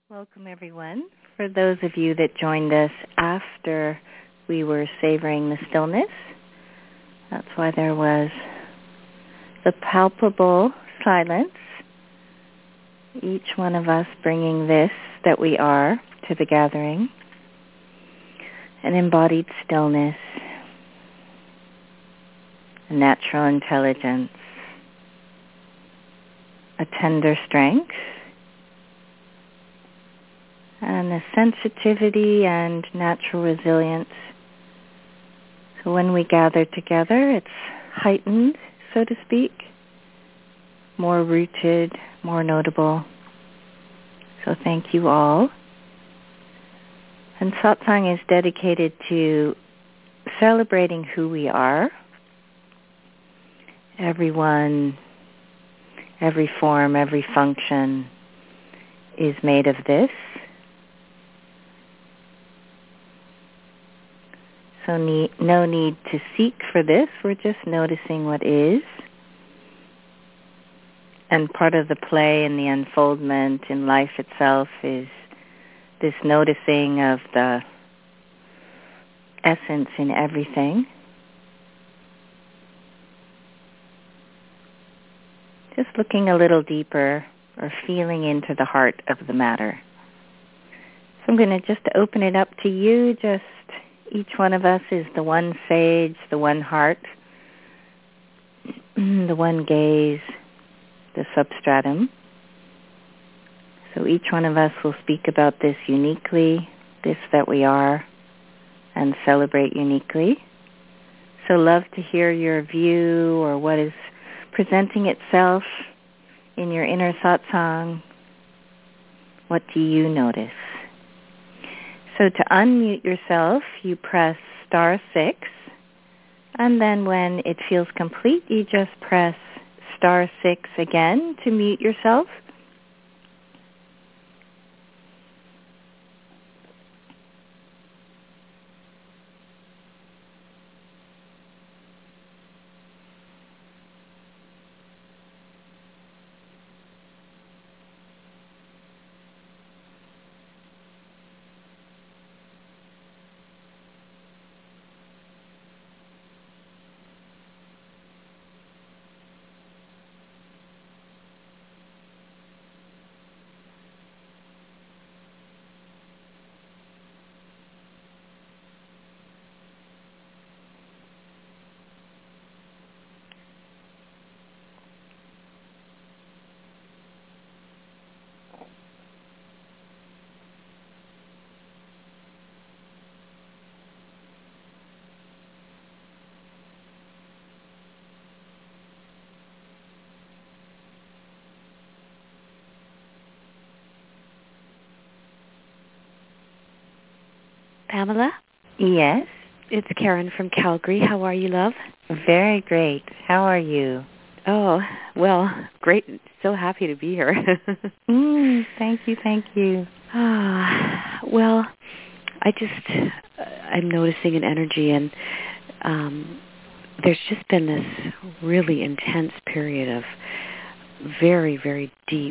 Welcome, everyone. For those of you that joined us after we were savoring the stillness, that's why there was the palpable silence, each one of us bringing this that we are to the gathering, an embodied stillness, a natural intelligence, a tender strength, and a sensitivity and natural resilience. So when we gather together, it's heightened, so to speak, more rooted, more notable. So thank you all. And satsang is dedicated to celebrating who we are. Everyone, every form, every function is made of this. So no need to seek for this. We're just noticing what is. And part of the play and the unfoldment in life itself is this noticing of the essence in everything. Just looking a little deeper or feeling into the heart of the matter. So I'm going to just open it up to you. Just each one of us is the one sage, the one heart, the one gaze, the substratum. So each one of us will speak about this uniquely, this that we are, and celebrate uniquely. So love to hear your view or what is presenting itself in your inner satsang. What do you notice? So to unmute yourself, you press *6, and then when it feels complete, you just press *6 again to mute yourself. Pamela? Yes? It's Karen from Calgary. How are you, love? Very great. How are you? Oh, well, great. So happy to be here. Thank you, thank you. Well, I'm noticing an energy, and there's just been this really intense period of very, very deep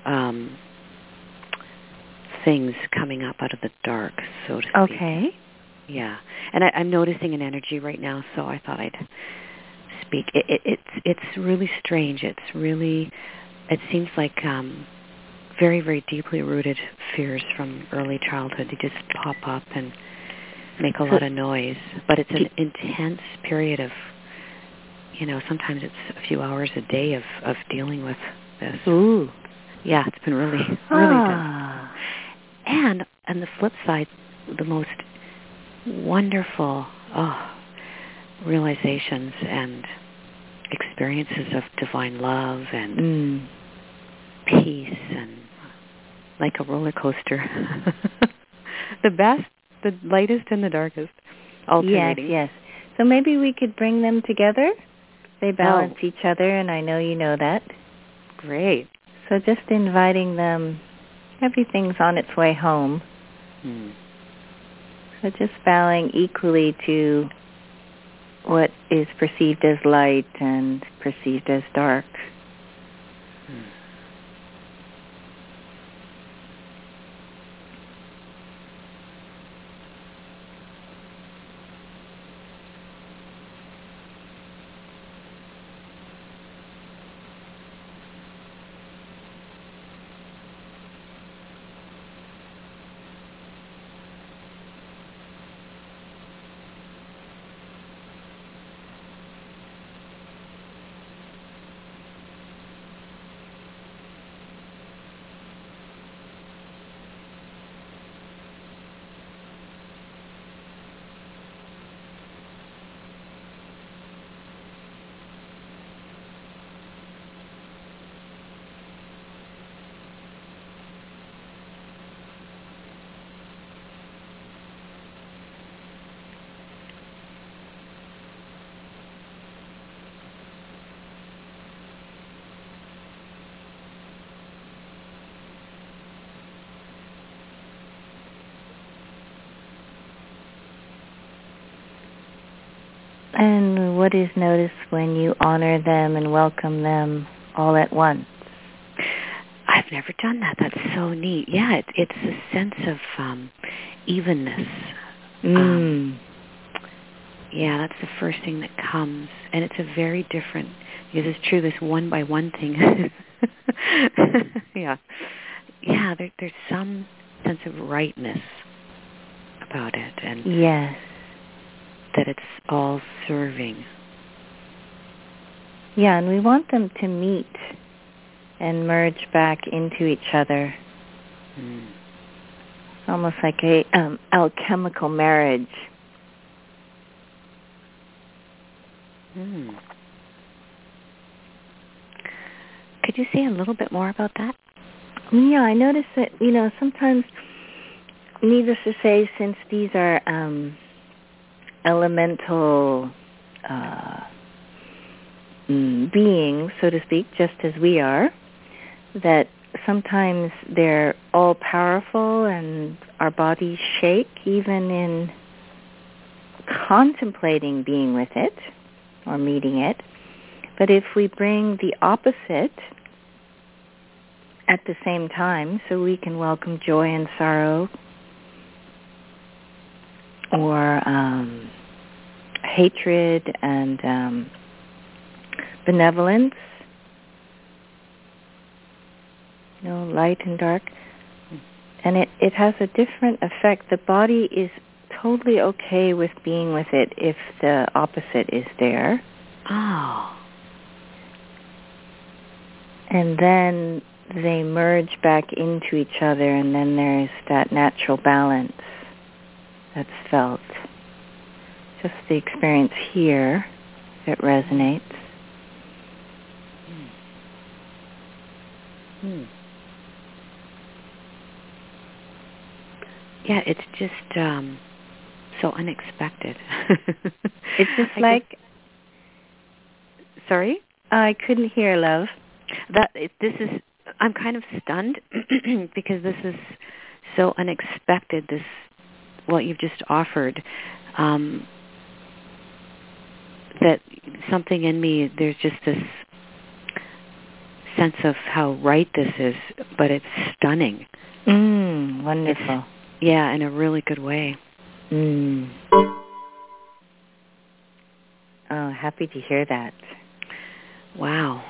things coming up out of the dark, so to speak. Okay. Yeah, and I'm noticing an energy right now, so I thought I'd speak. It's really strange. It seems like very, very deeply rooted fears from early childhood. They just pop up and make a lot of noise. But it's an intense period of, sometimes it's a few hours a day of dealing with this. Ooh. Yeah, it's been really, really tough. And on the flip side, the most wonderful realizations and experiences of divine love and peace, and like a roller coaster. The best, the lightest and the darkest, alternating. Yes. So maybe we could bring them together. They balance each other, and I know you know that. Great. So just inviting them, everything's on its way home. So just bowing equally to what is perceived as light and perceived as dark. And what is noticed when you honor them and welcome them all at once? I've never done that. That's so neat. Yeah, it's a sense of evenness. Yeah, that's the first thing that comes. And it's a very different, because it's true, this one-by-one thing. Yeah. Yeah, there's some sense of rightness about it. And yes. That it's all serving. Yeah, and we want them to meet and merge back into each other. It's almost like a alchemical marriage. Could you say a little bit more about that? Yeah, I noticed that, sometimes, needless to say, since these are elemental beings, so to speak, just as we are, that sometimes they're all-powerful and our bodies shake even in contemplating being with it or meeting it. But if we bring the opposite at the same time, so we can welcome joy and sorrow, or hatred and benevolence, light and dark, and it has a different effect. The body is totally okay with being with it if the opposite is there. Oh. And then they merge back into each other, and then there's that natural balance that's felt. Just the experience here that resonates. Yeah, it's just so unexpected. It's just like... Sorry? I couldn't hear, love. I'm kind of stunned because this is so unexpected, what you've just offered, that something in me, there's just this sense of how right this is, but it's stunning. Wonderful. Yeah, in a really good way. Oh, happy to hear that. Wow.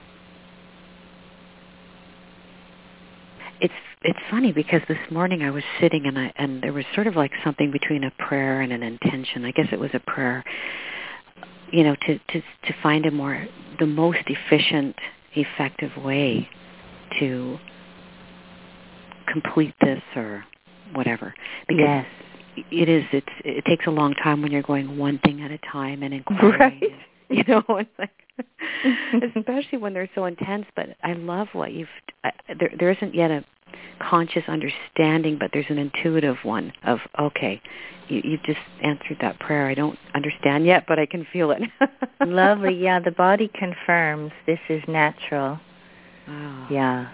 It's funny because this morning I was sitting and there was sort of like something between a prayer and an intention. I guess it was a prayer, to find the most efficient, effective way to complete this or whatever. Because it takes a long time when you're going one thing at a time and inquiring. Right. It's like, especially when they're so intense. But I love what there isn't yet a conscious understanding, but there's an intuitive one of, okay, you just answered that prayer. I don't understand yet, but I can feel it. Lovely. Yeah, the body confirms this is natural. Oh. Yeah.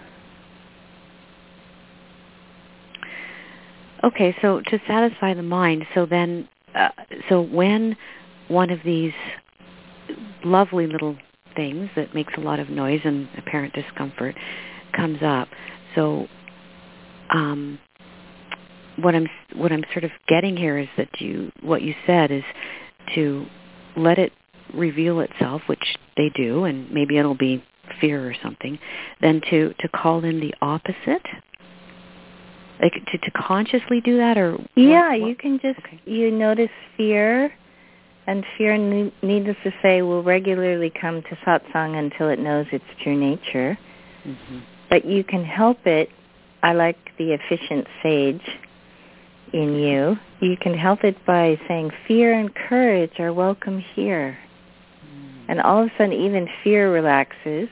Okay, so to satisfy the mind, so then, so when one of these lovely little things that makes a lot of noise and apparent discomfort comes up, so what I'm sort of getting here is that what you said is to let it reveal itself, which they do, and maybe it'll be fear or something, then to call in the opposite. Like to consciously do that, or yeah, you can just you notice fear, and fear, needless to say, will regularly come to satsang until it knows its true nature. But you can help it. I like the efficient sage in you. You can help it by saying fear and courage are welcome here, and all of a sudden, even fear relaxes.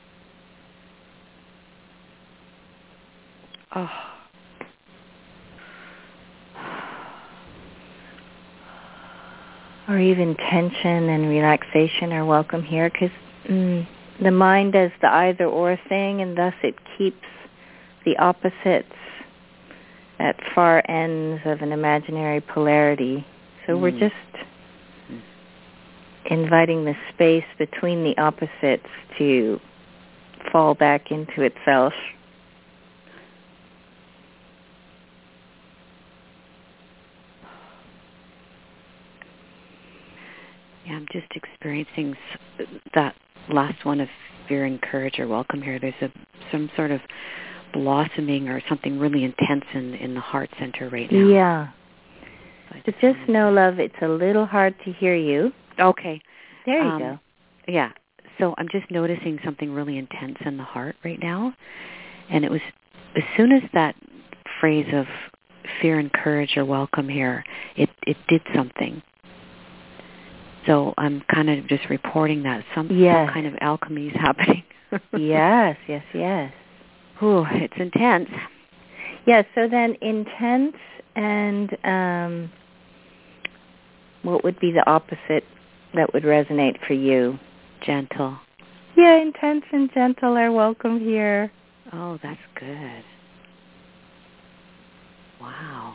Oh. Or even tension and relaxation are welcome here, because the mind does the either-or thing, and thus it keeps the opposites at far ends of an imaginary polarity. So we're just inviting the space between the opposites to fall back into itself. Yeah, I'm just experiencing that last one of fear and courage or welcome here. There's some sort of blossoming or something really intense in the heart center right now. Yeah. So just know, love, it's a little hard to hear you. Okay. There you go. Yeah. So I'm just noticing something really intense in the heart right now. And it was as soon as that phrase of fear and courage are welcome here, it did something. So I'm kind of just reporting that some kind of alchemy is happening. Yes. Ooh, it's intense. Yeah, so then intense and what would be the opposite that would resonate for you? Gentle. Yeah, intense and gentle are welcome here. Oh, that's good. Wow.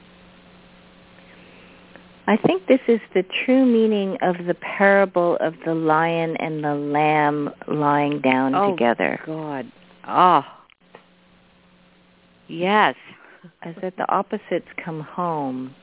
I think this is the true meaning of the parable of the lion and the lamb lying down together. Oh, God. Oh. Yes. As that the opposites come home.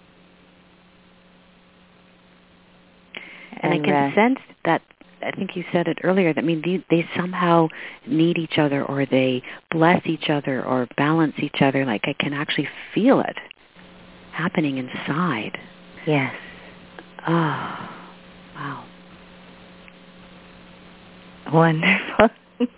And I can sense that, I think you said it earlier, that they somehow need each other or they bless each other or balance each other. Like I can actually feel it happening inside. Yes. Oh, wow. Wonderful.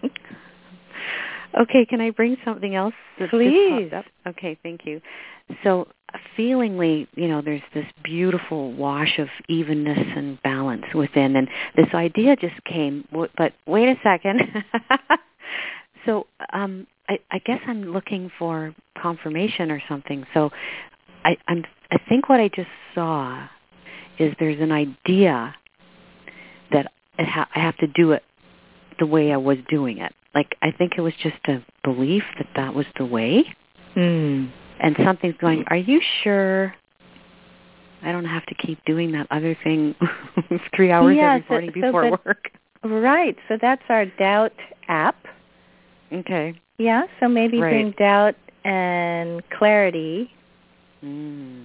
Okay, can I bring something else? Please. Okay, thank you. So feelingly, there's this beautiful wash of evenness and balance within. And this idea just came, but wait a second. So I guess I'm looking for confirmation or something. So I think what I just saw is there's an idea that I have to do it the way I was doing it. Like, I think it was just a belief that was the way. Mm. And something's going, are you sure I don't have to keep doing that other thing 3 hours every morning before work? Right. So that's our doubt app. Okay. Yeah, so maybe bring doubt and clarity. Mm.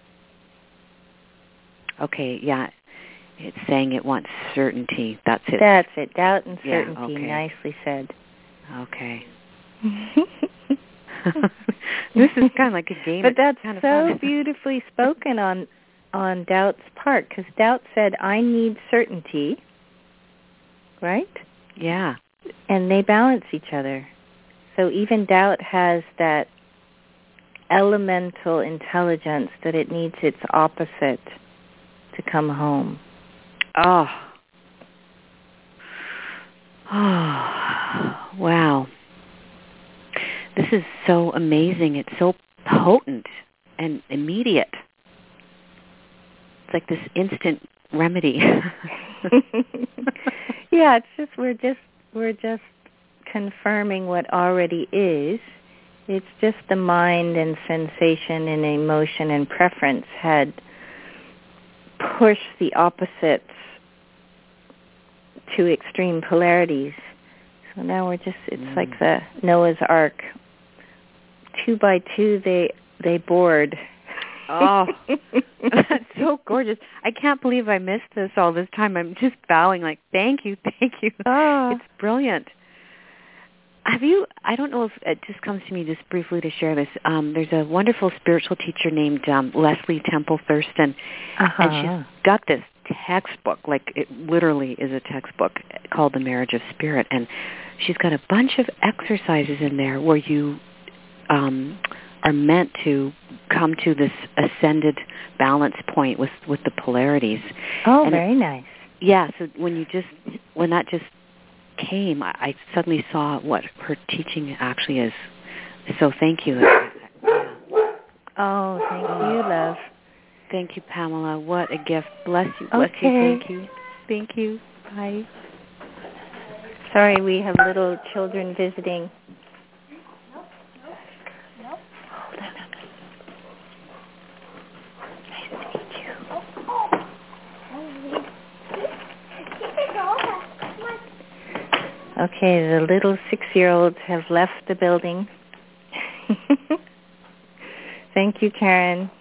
Okay, yeah. It's saying it wants certainty. That's it. That's it. Doubt and certainty. Yeah, okay. Nicely said. Okay. This is kind of like a game. But that's kind of so fun. beautifully spoken on Doubt's part, because Doubt said, I need certainty, right? Yeah. And they balance each other. So even Doubt has that elemental intelligence that it needs its opposite to come home. Oh. Oh, wow. This is so amazing. It's so potent and immediate. It's like this instant remedy. Yeah, it's just we're just confirming what already is. It's just the mind and sensation and emotion and preference had pushed the opposites to extreme polarities. So now we're just, it's like the Noah's Ark. 2 by 2 they board. Oh, that's so gorgeous. I can't believe I missed this all this time. I'm just bowing like, thank you. Oh. It's brilliant. Have you, I don't know if it just comes to me just briefly to share this. There's a wonderful spiritual teacher named Leslie Temple Thurston, and she's got this textbook, like it literally is a textbook called The Marriage of Spirit, and she's got a bunch of exercises in there where you are meant to come to this ascended balance point with the polarities. Oh, and very nice. Yeah, so when that just came, I suddenly saw what her teaching actually is. So thank you. Oh, thank you, love. Thank you, Pamela. What a gift. Bless you. Bless you. Thank you. Thank you. Bye. Sorry, we have little children visiting. Nope. Hold on. Nice to meet you. Okay, the little 6-year-olds have left the building. Thank you, Karen.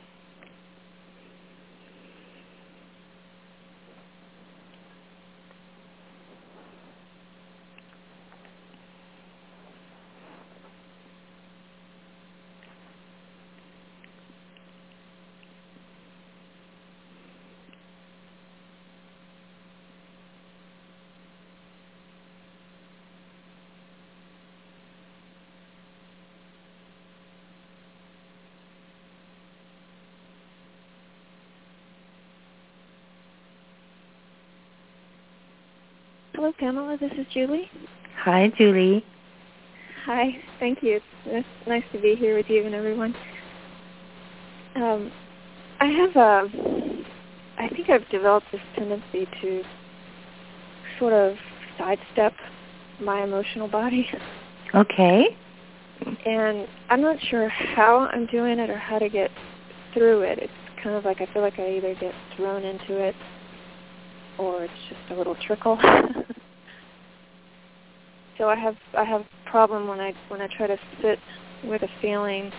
Hello, Pamela. This is Julie. Hi, Julie. Hi. Thank you. It's nice to be here with you and everyone. I think I've developed this tendency to sort of sidestep my emotional body. Okay. And I'm not sure how I'm doing it or how to get through it. It's kind of like I feel like I either get thrown into it or it's just a little trickle. So I have a problem when I try to sit with a feeling,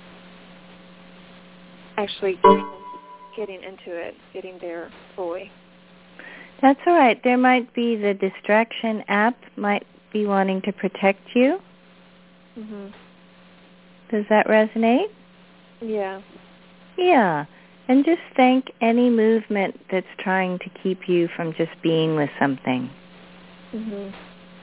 actually getting into it, getting there fully. That's all right. There might be the distraction app might be wanting to protect you. Mm-hmm. Does that resonate? Yeah. Yeah. And just thank any movement that's trying to keep you from just being with something. Mm-hmm.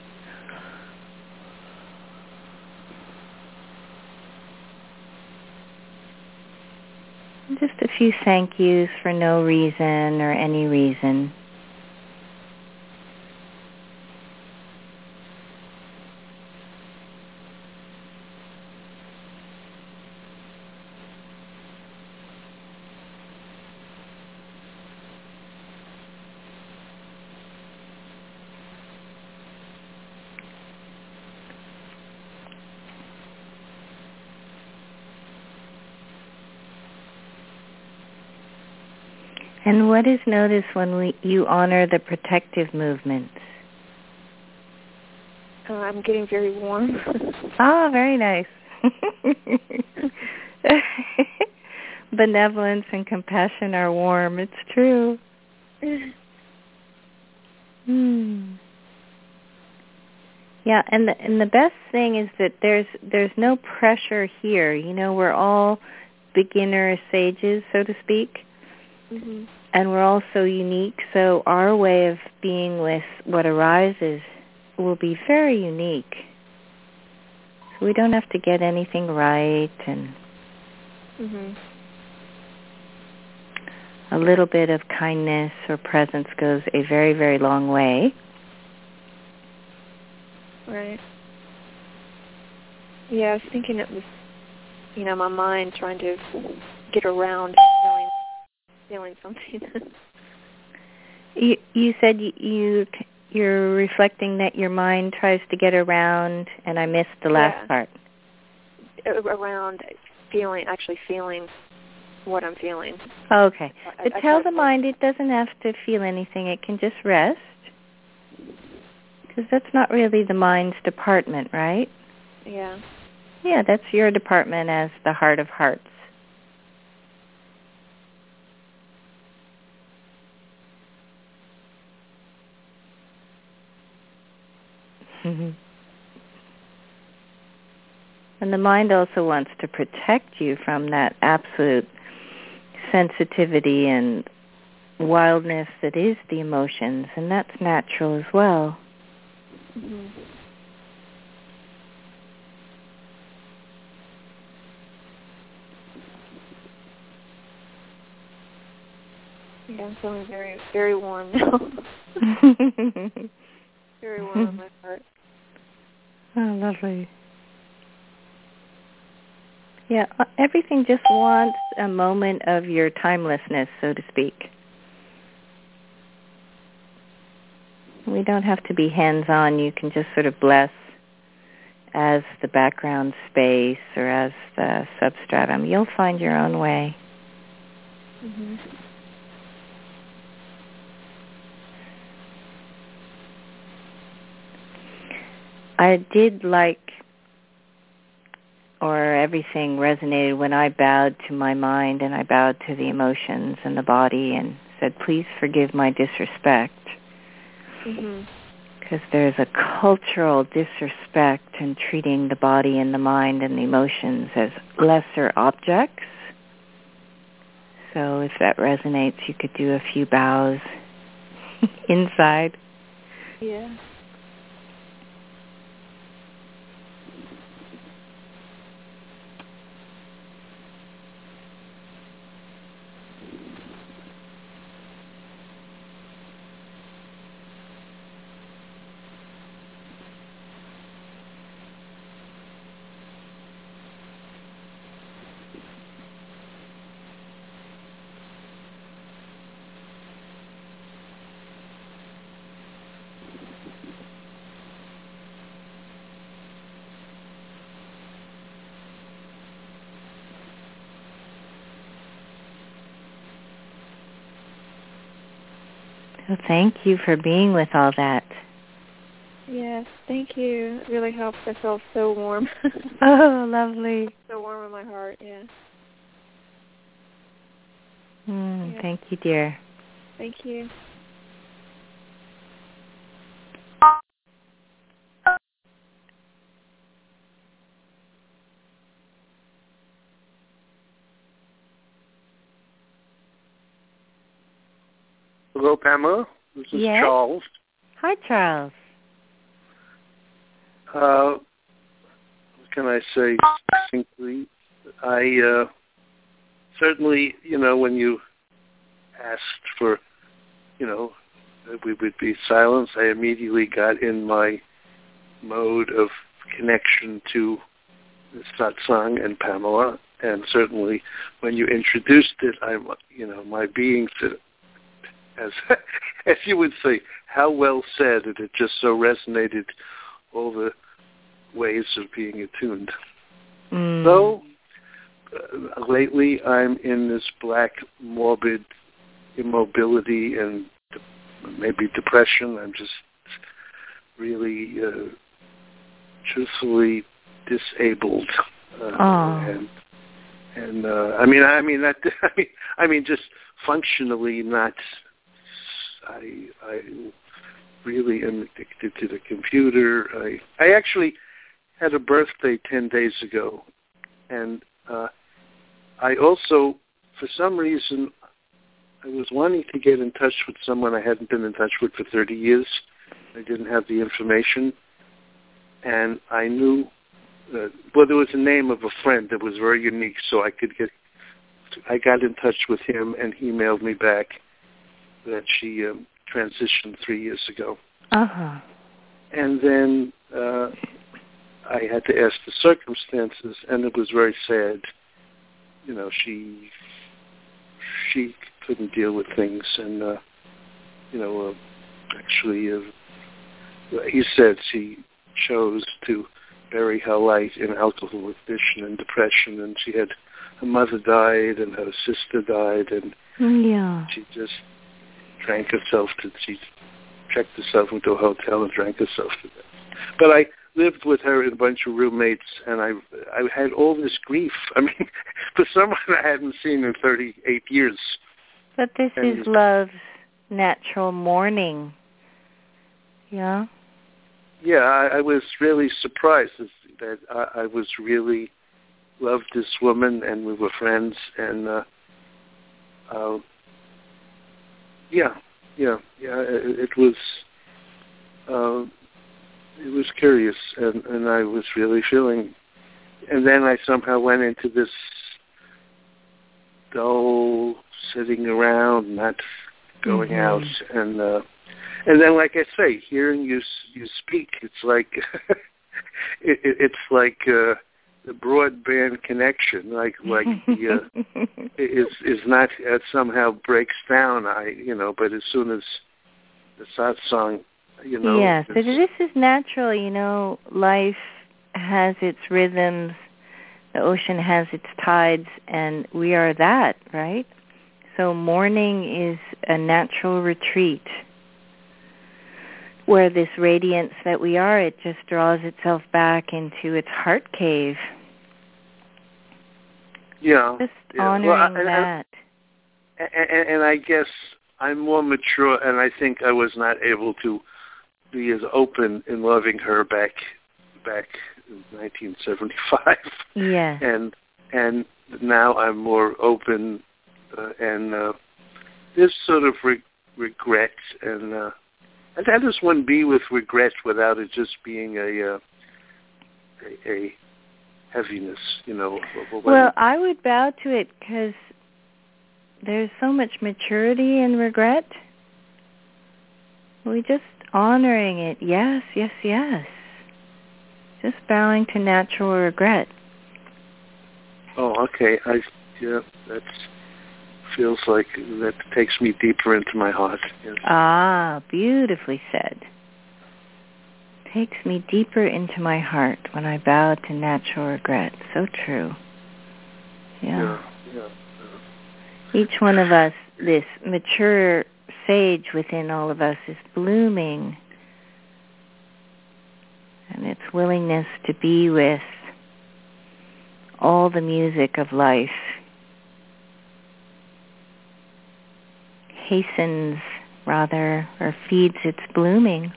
Just a few thank yous for no reason or any reason. And what is noticed when you honor the protective movements? I'm getting very warm. Ah, very nice. Benevolence and compassion are warm. It's true. Yeah, and the best thing is that there's no pressure here. You know, we're all beginner sages, so to speak. Mm-hmm. And we're all so unique, so our way of being with what arises will be very unique. So we don't have to get anything right, and a little bit of kindness or presence goes a very, very long way. Right. Yeah, I was thinking it was, my mind trying to get around feeling something. You said you're reflecting that your mind tries to get around, and I missed the last part. Around actually feeling what I'm feeling. Okay. But tell the mind it doesn't have to feel anything. It can just rest. Because that's not really the mind's department, right? Yeah. Yeah, that's your department as the heart of hearts. And the mind also wants to protect you from that absolute sensitivity and wildness that is the emotions, and that's natural as well. Mm-hmm. Yeah, I'm feeling very, very warm now. Very warm in my heart. Oh, lovely. Yeah, everything just wants a moment of your timelessness, so to speak. We don't have to be hands-on. You can just sort of bless as the background space or as the substratum. You'll find your own way. Mm-hmm. I did like, or everything resonated when I bowed to my mind and I bowed to the emotions and the body and said, please forgive my disrespect. Because there's a cultural disrespect in treating the body and the mind and the emotions as lesser objects. So if that resonates, you could do a few bows inside. Yeah. So thank you for being with all that. Yes, thank you. It really helps. I felt so warm. Oh, lovely. So warm in my heart, yeah. Yeah. Thank you, dear. Thank you. Hello, Pamela. This is Charles. Hi, Charles. What can I say succinctly? I certainly, when you asked for, that we would be silenced, I immediately got in my mode of connection to the satsang and Pamela. And certainly when you introduced it, my being said, as you would say, how well said, and it just so resonated all the ways of being attuned. So, lately I'm in this black, morbid immobility and maybe depression. I'm just really, truthfully disabled. Just functionally not. I really am addicted to the computer. I actually had a birthday 10 days ago, and I also, for some reason, I was wanting to get in touch with someone I hadn't been in touch with for 30 years. I didn't have the information, and I knew, there was a name of a friend that was very unique, so I got in touch with him, and he mailed me back that she transitioned 3 years ago. And then I had to ask the circumstances, and it was very sad. She couldn't deal with things, and he said she chose to bury her light in alcohol addiction and depression, and her mother died, and her sister died, and she just drank herself she checked herself into a hotel and drank herself to death. But I lived with her and a bunch of roommates, and I had all this grief. For someone I hadn't seen in 38 years. But this is love's natural mourning. Yeah? Yeah, I was really surprised that I was really loved this woman, and we were friends, and it was curious, and I was really feeling, and then I somehow went into this dull sitting around, not going out, and then, like I say, hearing you speak, it's like it's like the broadband connection, like the is not somehow breaks down. But as soon as the satsang, Yeah, so this is natural. Life has its rhythms. The ocean has its tides, and we are that, right? So mourning is a natural retreat where this radiance that we are, it just draws itself back into its heart cave. Yeah. Just honoring that. And I guess I'm more mature, and I think I was not able to be as open in loving her back in 1975. Yeah. And now I'm more open, and there's sort of regret, and how does one be with regret without it just being a heaviness, you know? Well, I would bow to it because there's so much maturity in regret. We just honoring it. Yes, yes, yes. Just bowing to natural regret. Oh, okay. That feels like that takes me deeper into my heart. Yes. Ah, beautifully said. Takes me deeper into my heart when I bow to natural regret. So true. Yeah. Each one of us, this mature sage within all of us is blooming, and its willingness to be with all the music of life hastens, rather, or feeds its blooming.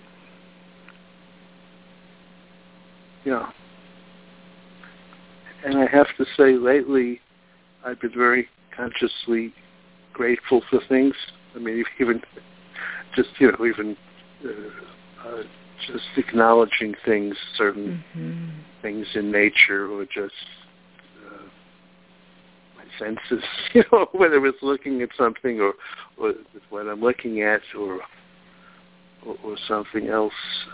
Yeah. And I have to say, lately, I've been very consciously grateful for things. I mean, even just acknowledging things, certain things in nature, or just my senses, whether it's looking at something or what I'm looking at, or something else.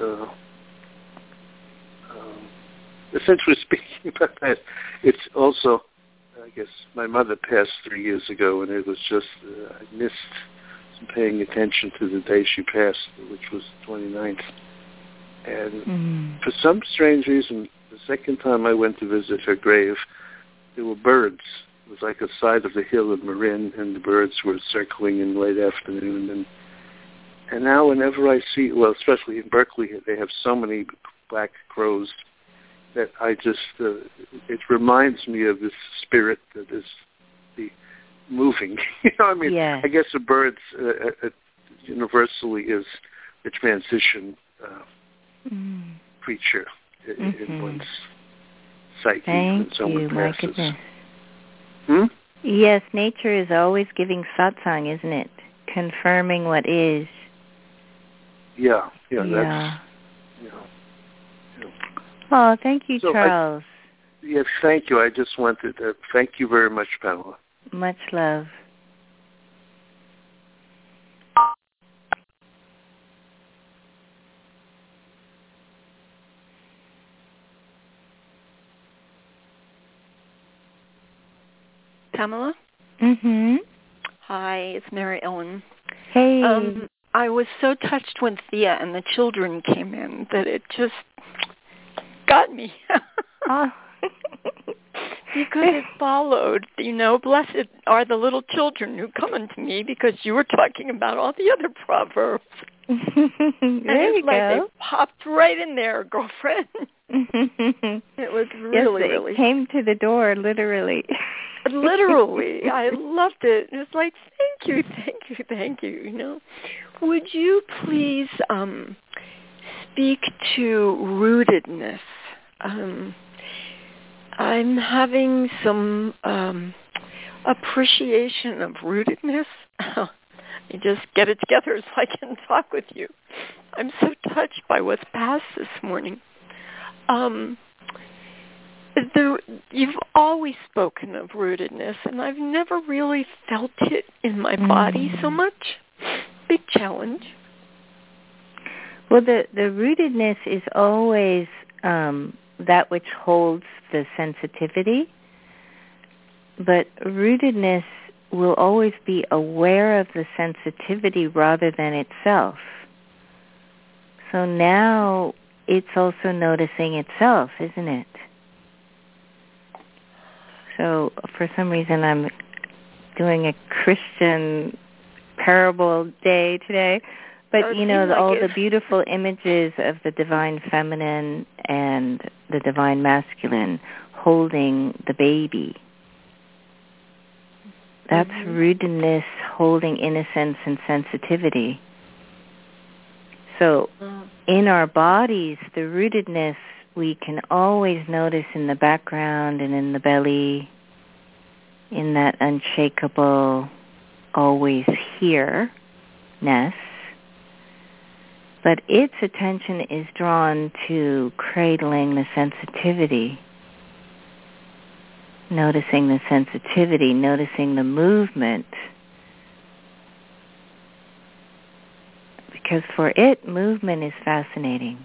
Since we're speaking about that, it's also, I guess, my mother passed 3 years ago, and it was just, I missed paying attention to the day she passed, which was the 29th. And for some strange reason, the second time I went to visit her grave, there were birds. It was like a side of the hill in Marin, and the birds were circling in late afternoon. And now whenever I see, well, especially in Berkeley, they have so many black crows that I just, it reminds me of this spirit that is moving. I mean, yes. I guess the birds universally is the transition creature in one's psyche. Thank you, my goodness. Yes, nature is always giving satsang, isn't it? Confirming what is. Yeah. That's... Oh, thank you, Charles. Yes, thank you. I just wanted to thank you very much, Pamela. Much love. Pamela? Mm-hmm. Hi, it's Mary Ellen. Hey. I was so touched when Thea and the children came in that it just got me. Oh. Because it followed, blessed are the little children who come unto me, because you were talking about all the other proverbs. There you go. They popped right in there, girlfriend. It was really It came to the door, literally. Literally. I loved it. It was like, thank you, Would you please speak to rootedness? I'm having some appreciation of rootedness. I just get it together so I can talk with you. I'm so touched by what's passed this morning. You've always spoken of rootedness, and I've never really felt it in my body so much. Big challenge. Well, the rootedness is always that which holds the sensitivity, but rootedness will always be aware of the sensitivity rather than itself. So now it's also noticing itself, isn't it? So for some reason I'm doing a Christian parable day today, But, all the beautiful images of the divine feminine and the divine masculine holding the baby. That's rootedness holding innocence and sensitivity. So in our bodies, the rootedness we can always notice in the background and in the belly, in that unshakable, always here-ness. But its attention is drawn to cradling the sensitivity, noticing the sensitivity, noticing the movement. Because for it, movement is fascinating.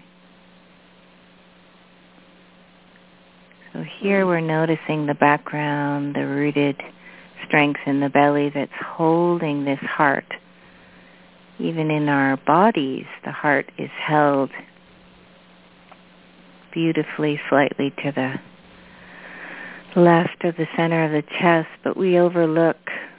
So here we're noticing the background, the rooted strength in the belly that's holding this heart. Even in our bodies, the heart is held beautifully, slightly to the left of the center of the chest, but we overlook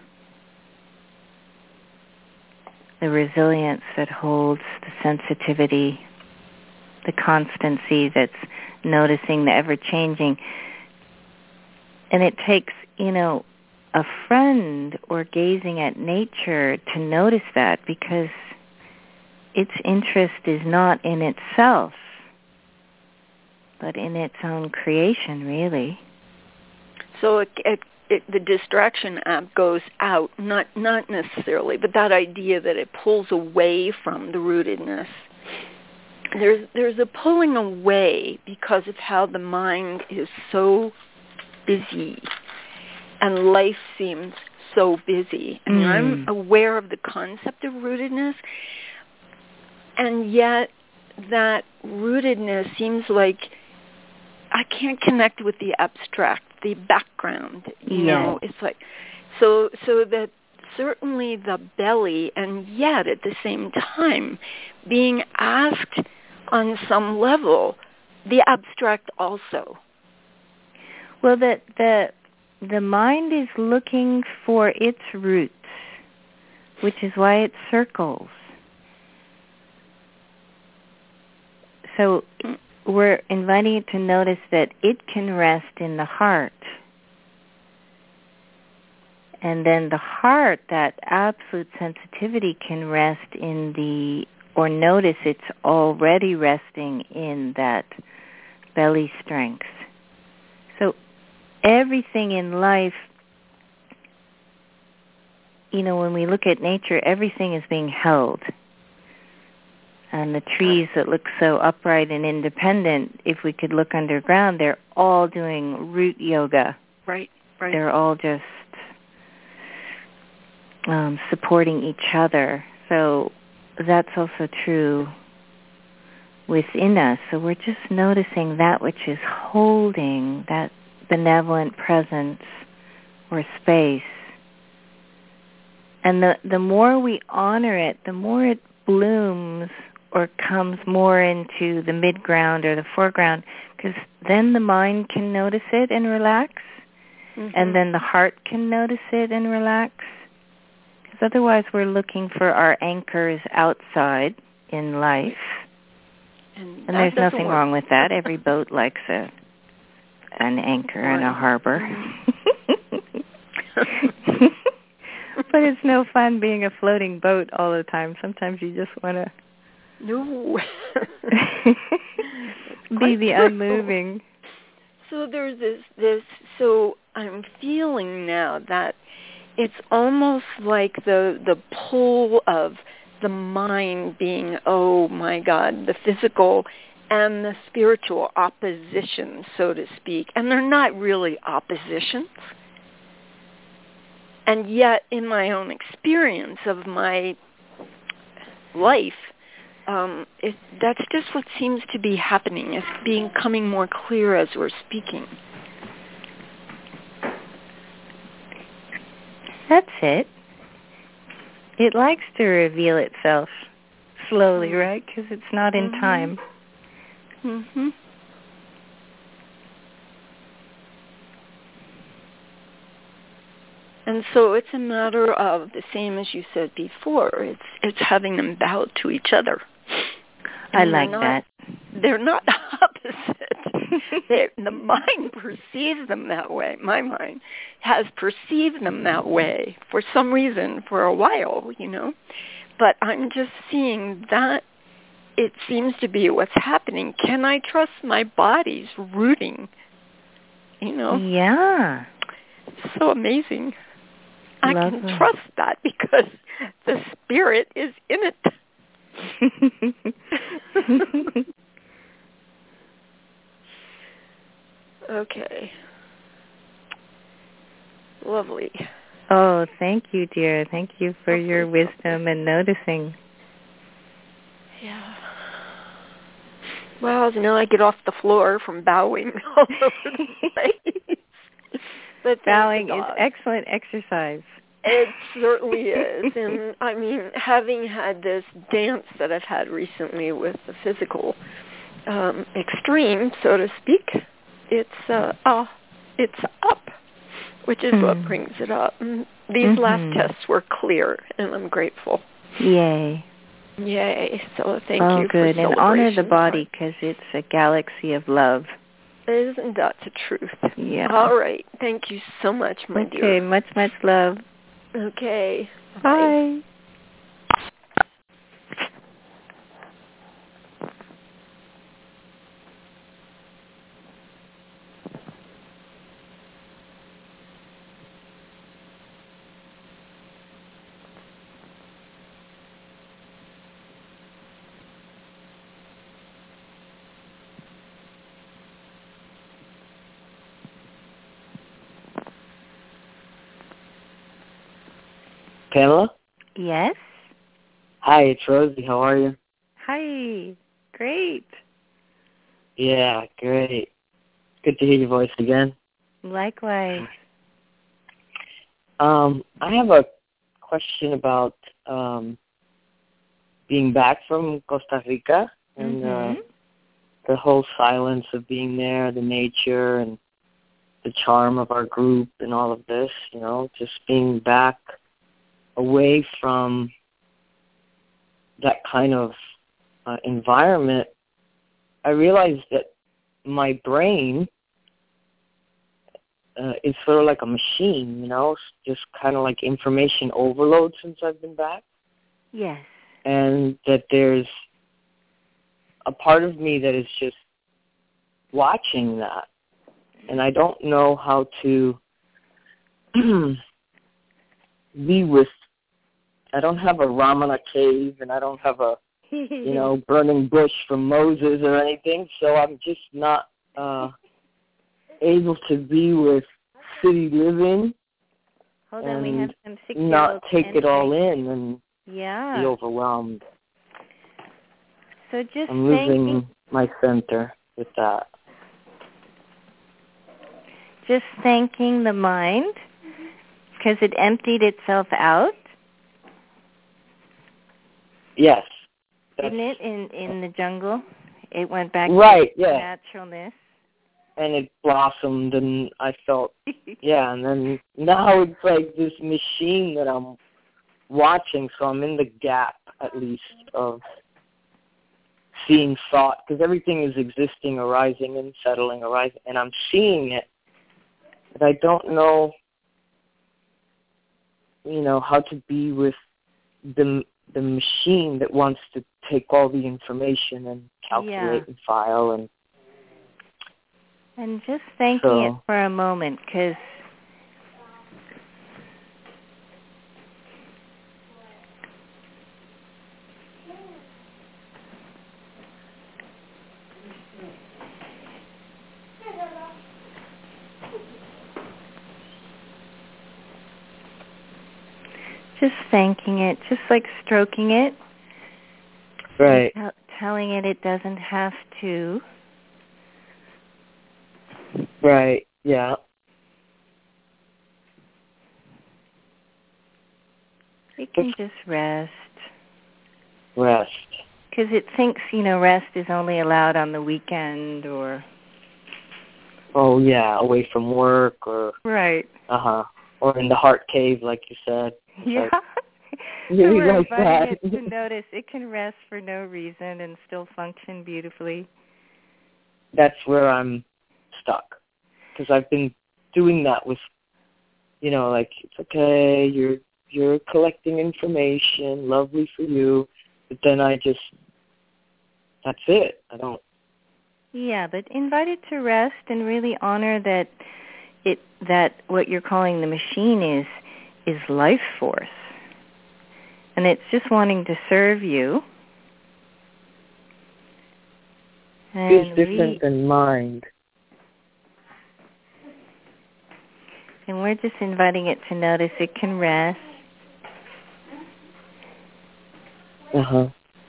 the resilience that holds the sensitivity, the constancy that's noticing the ever-changing. And it takes, a friend or gazing at nature to notice that, because its interest is not in itself, but in its own creation, really. So the distraction app goes out, not necessarily, but that idea that it pulls away from the rootedness. There's a pulling away because of how the mind is so busy and life seems so busy. And I'm aware of the concept of rootedness, and yet that rootedness seems like I can't connect with the abstract, the background. You know, it's like so that certainly the belly, and yet at the same time being asked on some level the abstract also. Well, the mind is looking for its roots, which is why it circles. So we're inviting it to notice that it can rest in the heart. And then the heart, that absolute sensitivity, can rest in or notice it's already resting in that belly strength. So everything in life, when we look at nature, everything is being held. And the trees that look so upright and independent, if we could look underground, they're all doing root yoga. Right. They're all just supporting each other. So that's also true within us. So we're just noticing that which is holding that benevolent presence or space. And the more we honor it, the more it blooms or comes more into the midground or the foreground, because then the mind can notice it and relax, and then the heart can notice it and relax. Because otherwise we're looking for our anchors outside in life. And there's nothing wrong with that. Every boat likes an anchor and a harbor. But it's no fun being a floating boat all the time. Sometimes you just want to be the unmoving. So there's this. So I'm feeling now that it's almost like the pull of the mind being, oh my God, the physical and the spiritual opposition, so to speak. And they're not really oppositions. And yet, in my own experience of my life, that's just what seems to be happening. It's coming more clear as we're speaking. That's it. It likes to reveal itself slowly, right? Because it's not in time. Mm-hmm. And so it's a matter of the same as you said before. It's having them bow to each other. I like that. They're not opposite. The mind perceives them that way. My mind has perceived them that way for some reason for a while, But I'm just seeing that it seems to be what's happening. Can I trust my body's rooting? Yeah. It's so amazing. I Lovely. can trust that because the spirit is in it. Okay. Lovely. Oh, thank you, dear. Thank you for your wisdom and noticing. Yeah. Well, now I get off the floor from bowing all over the place. But bowing is excellent exercise. It certainly is. And I mean, having had this dance that I've had recently with the physical extreme, so to speak, it's up, which is what brings it up. And these last tests were clear, and I'm grateful. Yay. Yay. So thank you for Oh, good. And honor the body time. because it's a galaxy of love. Isn't that the truth? Yeah. All right. Thank you so much, my dear. Okay. Much, much love. Okay. Bye. Pamela? Yes? Hi, it's Rosie. How are you? Hi. Great. Yeah, great. Good to hear your voice again. Likewise. I have a question about being back from Costa Rica and the whole silence of being there, the nature and the charm of our group and all of this, just being back away from that kind of environment. I realized that my brain is sort of like a machine, just kind of like information overload since I've been back. Yes. And that there's a part of me that is just watching that. And I don't know how to be with, I don't have a Ramana cave and I don't have a, burning bush from Moses or anything, so I'm just not able to be with city living and not take it all in and be overwhelmed. So just I'm losing my center with that. Just thanking the mind because it emptied itself out. Yes. Didn't it, in the jungle? It went back to naturalness. And it blossomed, and I felt, and then now it's like this machine that I'm watching, so I'm in the gap, at least, of seeing thought, because everything is existing, arising, and settling, arising, and I'm seeing it, but I don't know, how to be with the machine that wants to take all the information and calculate and file and just thanking it for a moment, because just thanking it, just like stroking it. Right. Telling it doesn't have to. Right, yeah. It can just rest. Rest. Because it thinks, rest is only allowed on the weekend or... Oh, yeah, away from work or... Right. Uh-huh. or in the heart cave, like you said. Yeah. Really so we're like that. inviting it to notice it can rest for no reason and still function beautifully. That's where I'm stuck, because I've been doing that with, like, it's okay, you're collecting information, lovely for you, but then that's it. I don't. Yeah, but invite it to rest and really honor that what you're calling the machine is life force. And it's just wanting to serve you. It's different than mind. And we're just inviting it to notice it can rest. Uh-huh.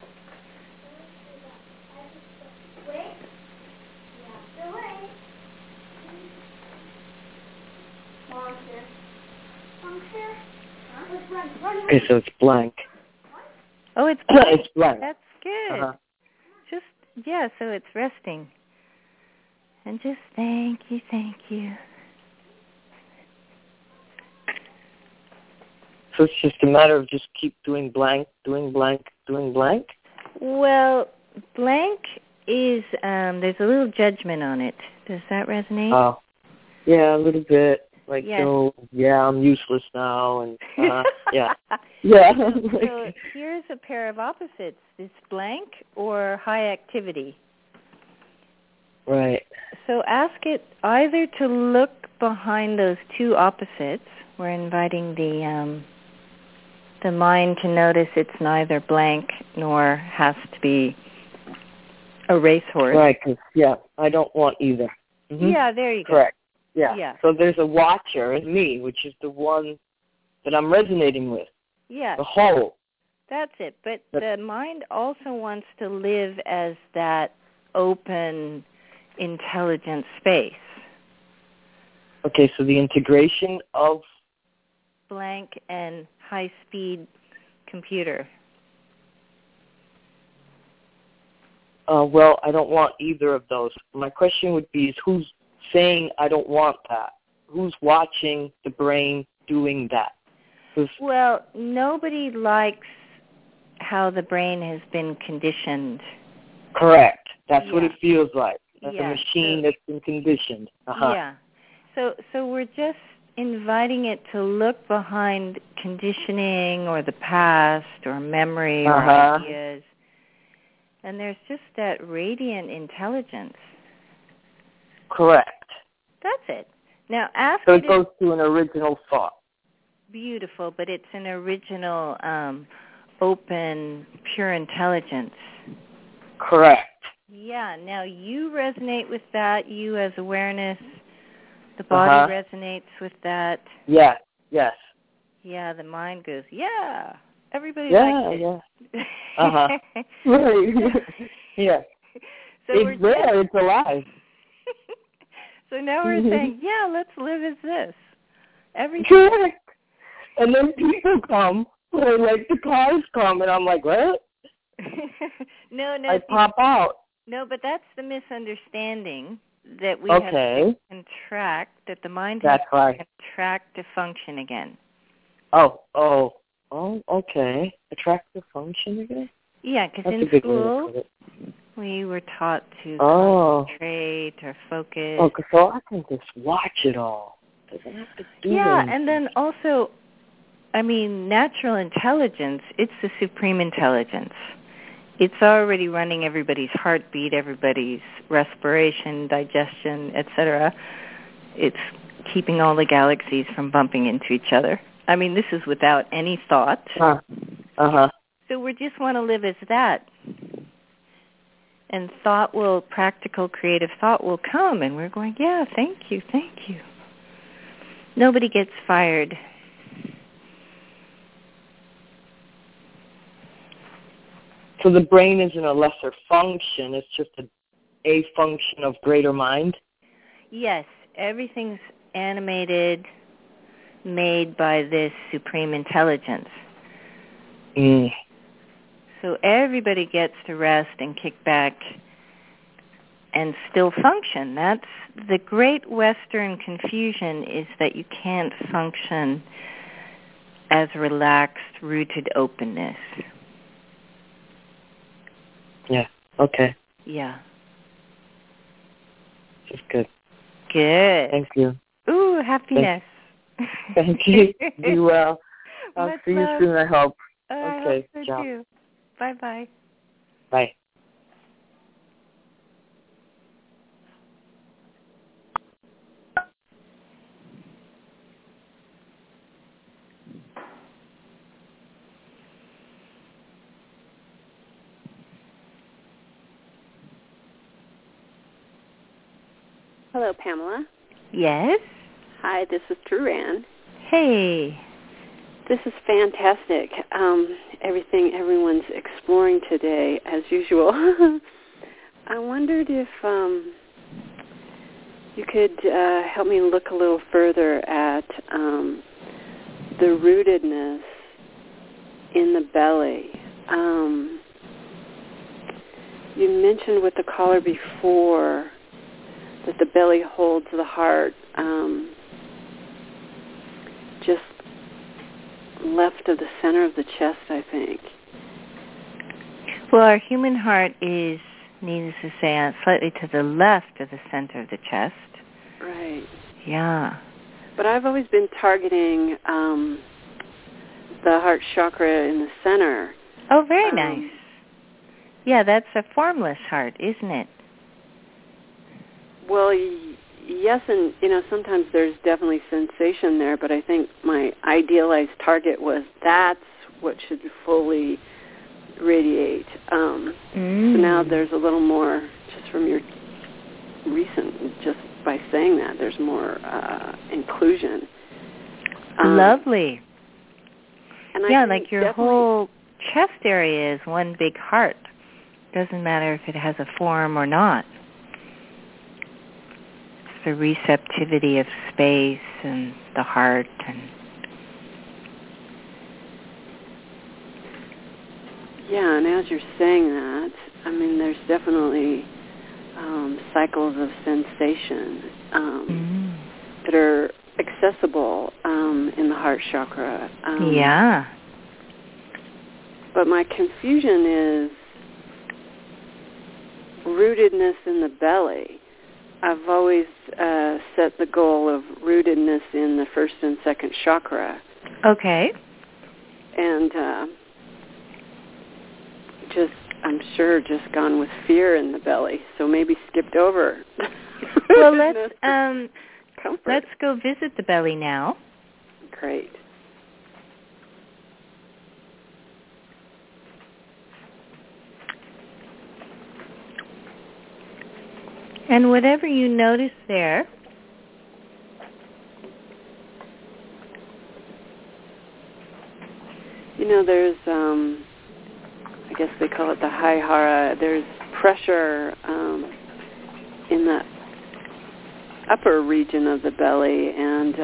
Okay, so it's blank. Oh, it's blank. It's blank. That's good. Uh-huh. So it's resting. And just thank you. So it's just a matter of just keep doing blank, doing blank, doing blank? Well, blank is, there's a little judgment on it. Does that resonate? Oh, yeah, a little bit. Like, yes. I'm useless now, and, yeah. Yeah. So here's a pair of opposites. It's blank or high activity. Right. So ask it either to look behind those two opposites. We're inviting the mind to notice it's neither blank nor has to be a racehorse. Right, because, I don't want either. Mm-hmm. Yeah, there you go. Correct. Yeah. So there's a watcher in me, which is the one that I'm resonating with. Yeah. The whole. That's it. But the mind also wants to live as that open, intelligent space. Okay, so the integration of blank and high-speed computer. Well, I don't want either of those. My question would be, is who's saying I don't want that? Who's watching the brain doing that? Well, nobody likes how the brain has been conditioned. Correct. That's what it feels like. That's a machine that's been conditioned. Uh-huh. Yeah. So we're just inviting it to look behind conditioning or the past or memory or ideas. And there's just that radiant intelligence. Correct. That's it. Now ask so it goes to an original thought. Beautiful, but it's an original, open, pure intelligence. Correct. Yeah, now you resonate with that, you as awareness. The body resonates with that. Yeah, yes. Yeah, the mind goes, yeah, everybody likes it. Yeah. Right. Yeah. So it's there, it's alive. So now we're saying, yeah, let's live as this. Everything. Correct. And then people come, or like the cars come, and I'm like, what? No. I pop out. No, but that's the misunderstanding that we have to contract, that the mind has to contract to function again. Oh, okay. Attract to function again? Yeah, because in school, we were taught to concentrate or focus. Oh, so I can just watch it all. Doesn't have to do anything. And then also, natural intelligence, it's the supreme intelligence. It's already running everybody's heartbeat, everybody's respiration, digestion, etc. It's keeping all the galaxies from bumping into each other. This is without any thought. So we just want to live as that. And practical, creative thought will come, and we're going, yeah, thank you. Nobody gets fired. So the brain isn't a lesser function, it's just a function of greater mind? Yes, everything's animated, made by this supreme intelligence. So everybody gets to rest and kick back and still function. That's the great Western confusion, is that you can't function as relaxed, rooted openness. Yeah. Okay. Yeah. Just good. Good. Thank you. Ooh, happiness. Thank you. Be well. I'll Much see you love. soon, I hope. I Okay. hope so Ciao. too. Bye-bye. Bye. Hello, Pamela. Yes? Hi, this is Truran. Hey. This is fantastic. Everything everyone's exploring today, as usual. I wondered if you could help me look a little further at the rootedness in the belly. You mentioned with the caller before that the belly holds the heart just left of the center of the chest, I think. Well, our human heart is, needless to say, slightly to the left of the center of the chest. Right. Yeah. But I've always been targeting the heart chakra in the center. Oh, very nice. Yeah, that's a formless heart, isn't it? Well, yes, and sometimes there's definitely sensation there, but I think my idealized target was that's what should fully radiate. So now there's a little more, just from your recent, just by saying that, there's more inclusion. Lovely. And yeah, like your whole chest area is one big heart. Doesn't matter if it has a form or not. It's the receptivity of space and the heart. Yeah, and as you're saying that, I mean, there's definitely cycles of sensation that are accessible in the heart chakra. Yeah. But my confusion is rootedness in the belly. I've always set the goal of rootedness in the first and second chakra. Okay. And I'm sure just gone with fear in the belly, so maybe skipped over. Well, let's go visit the belly now. Great. And whatever you notice there, there's, I guess they call it the high hara. There's pressure in the upper region of the belly, and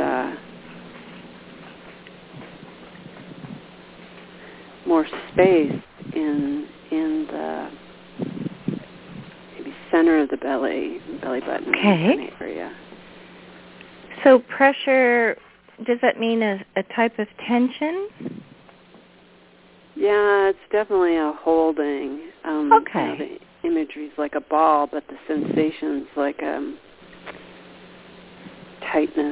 more space in the maybe center of the belly button kind of area. So pressure, does that mean a type of tension? Yeah, it's definitely a holding. The imagery's like a ball, but the sensation's like tightness.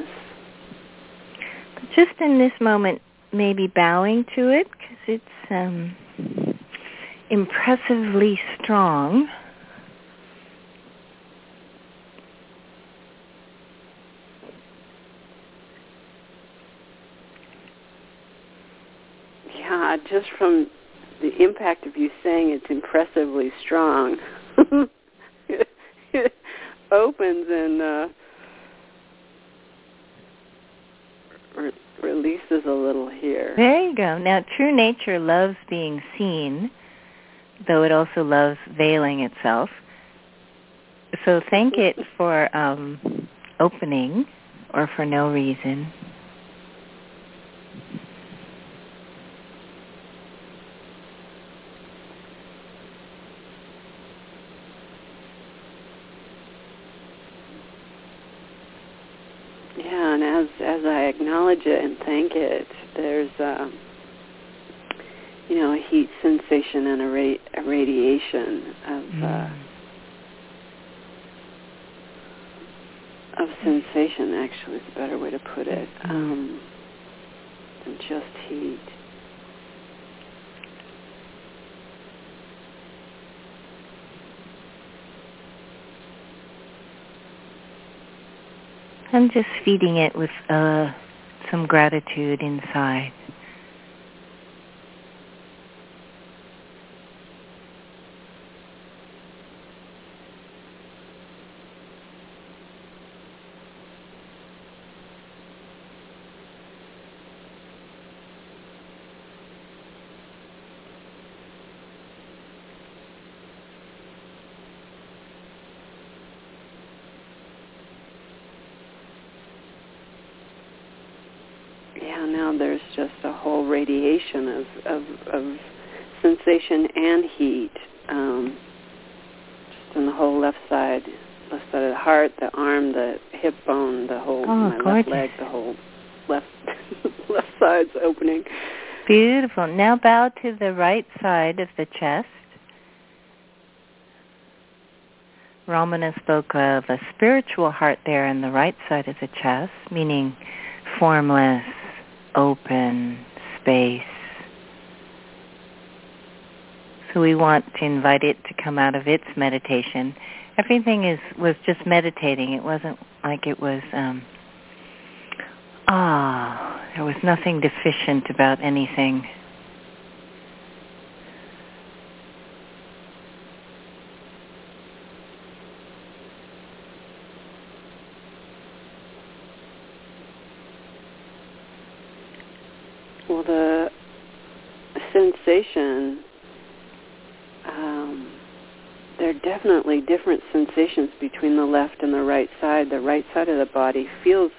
Just in this moment, maybe bowing to it, because it's impressively strong. Yeah, just from the impact of you saying it's impressively strong, it opens and releases a little here. There you go. Now, true nature loves being seen, though it also loves veiling itself. So thank it for opening or for no reason. acknowledge it and thank it, there's a heat sensation and a radiation of sensation, actually, is a better way to put it, than just heat. I'm just feeding it with some gratitude inside. Now there's just a whole radiation of sensation and heat, just on the whole left side of the heart, the arm, the hip bone, the whole my left leg, the whole left side's opening. Beautiful. Now bow to the right side of the chest. Ramana spoke of a spiritual heart there in the right side of the chest, meaning formless, open space. So we want to invite it to come out of its meditation. Everything was just meditating. It wasn't like it was, there was nothing deficient about anything. Well, the sensation, there are definitely different sensations between the left and the right side. The right side of the body feels,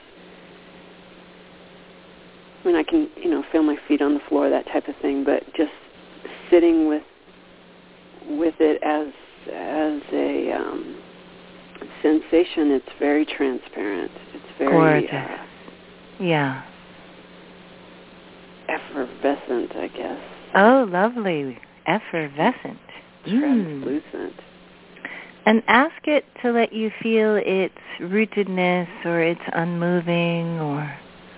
I can, feel my feet on the floor, that type of thing, but just sitting with it as a sensation, it's very transparent. It's very gorgeous. Yeah. Effervescent, I guess. Oh, lovely. Effervescent. Translucent. And ask it to let you feel its rootedness or its unmoving or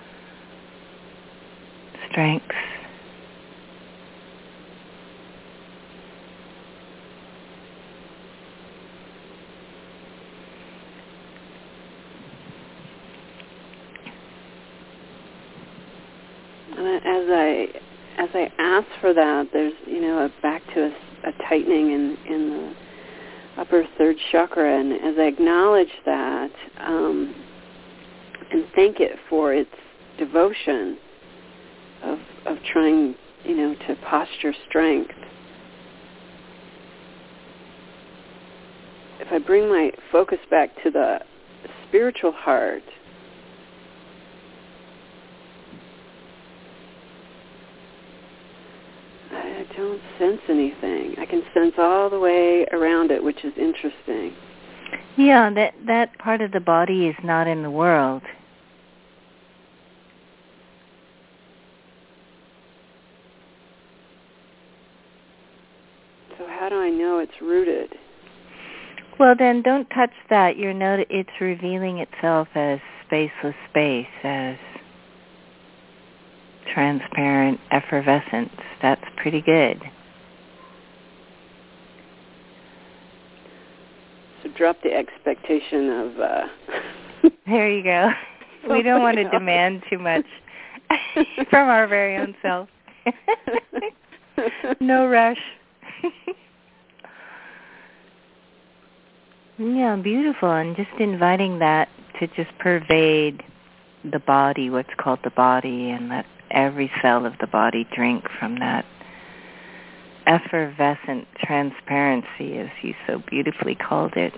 strength. As I ask for that, there's back to a tightening in the upper third chakra, and as I acknowledge that and thank it for its devotion of trying to posture strength, if I bring my focus back to the spiritual heart, I don't sense anything. I can sense all the way around it, which is interesting. Yeah, that part of the body is not in the world. So how do I know it's rooted? Well, then don't touch that. It's revealing itself as spaceless space, as transparent effervescence. That's pretty good. So drop the expectation of... There you go. We don't want to demand too much from our very own self. No rush. Yeah, beautiful. And just inviting that to just pervade the body, what's called the body, and let every cell of the body drink from that effervescent transparency, as you so beautifully called it.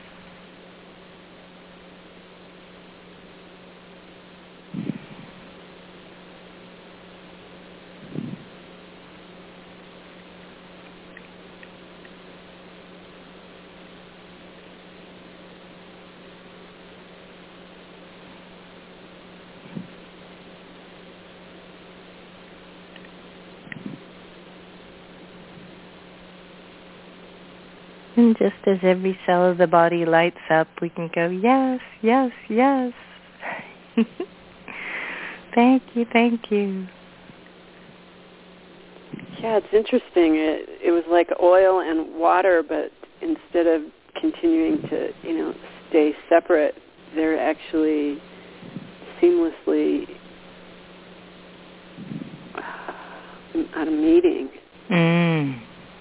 And just as every cell of the body lights up, we can go, yes, yes, yes. Thank you, thank you. Yeah, it's interesting. It was like oil and water, but instead of continuing to, stay separate, they're actually seamlessly at a meeting. Mm.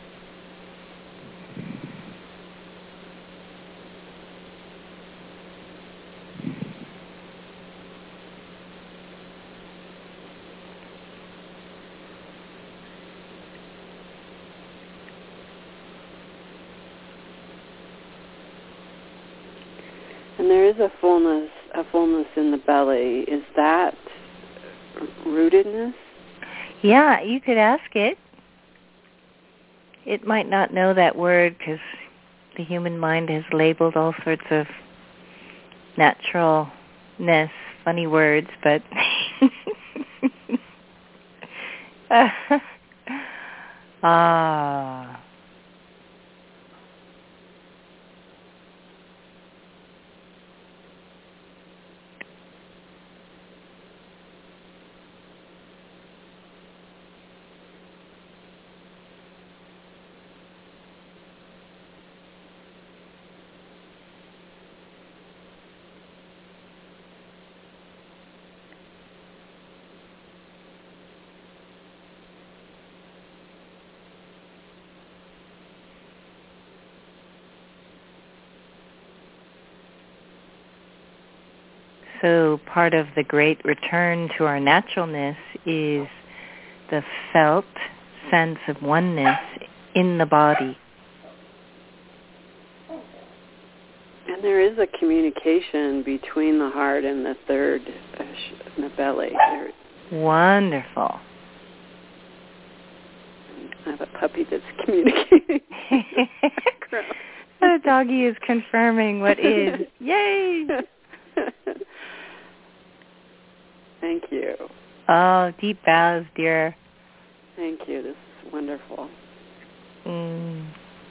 And there is a fullness in the belly. Is that rootedness? Yeah, you could ask it. It might not know that word because the human mind has labeled all sorts of naturalness, funny words, but ah. So part of the great return to our naturalness is the felt sense of oneness in the body. And there is a communication between the heart and the third in the belly. Wonderful. I have a puppy that's communicating. The doggy is confirming what is. Yay! Thank you. Oh, deep bows, dear. Thank you. This is wonderful. Mm.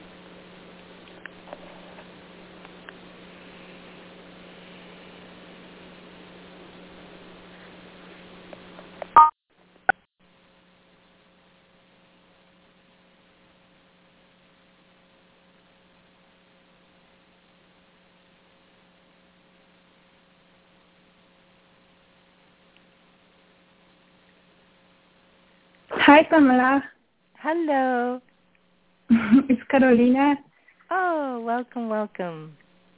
Hi, Pamela. Hello. It's Carolina. Oh, welcome, welcome.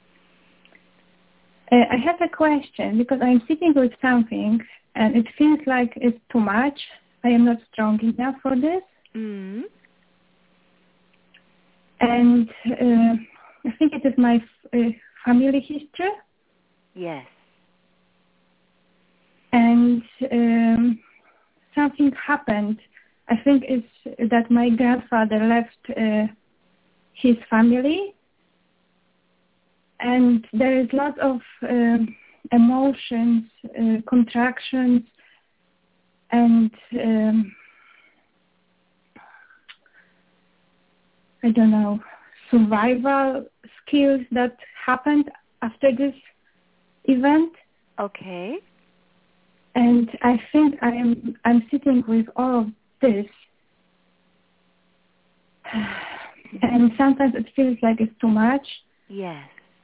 I have a question because I'm sitting with something and it feels like it's too much. I am not strong enough for this. Mm. And I think it is my family history. Yes. And something happened. I think it's that my grandfather left his family. And there is lots of emotions, contractions, and I don't know, survival skills that happened after this event. Okay. And I think I'm sitting with all of this, and sometimes it feels like it's too much. Yes.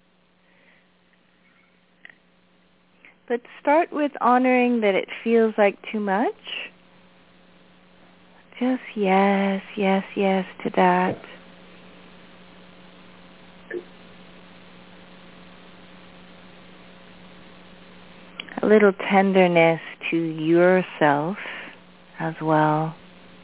But start with honoring that it feels like too much. Just yes, yes, yes to that. A little tenderness to yourself as well.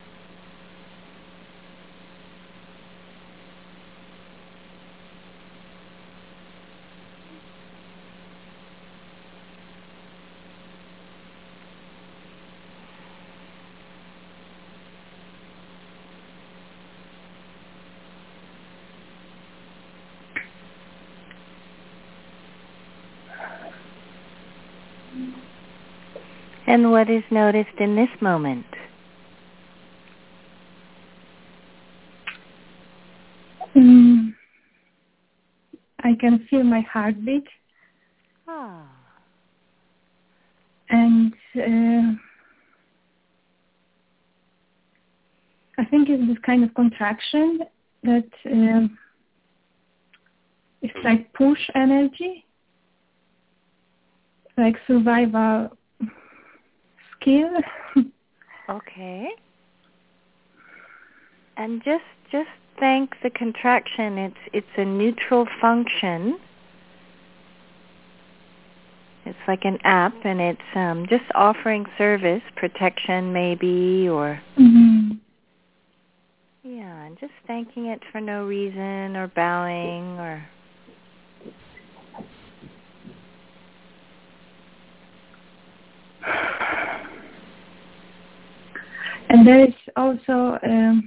And what is noticed in this moment? I can feel my heartbeat. Ah. And I think it's this kind of contraction that it's like push energy, like survival skill. Okay. And just thank the contraction. It's a neutral function. It's like an app, and it's just offering service, protection maybe, or yeah, and just thanking it for no reason or bowing or. And there is also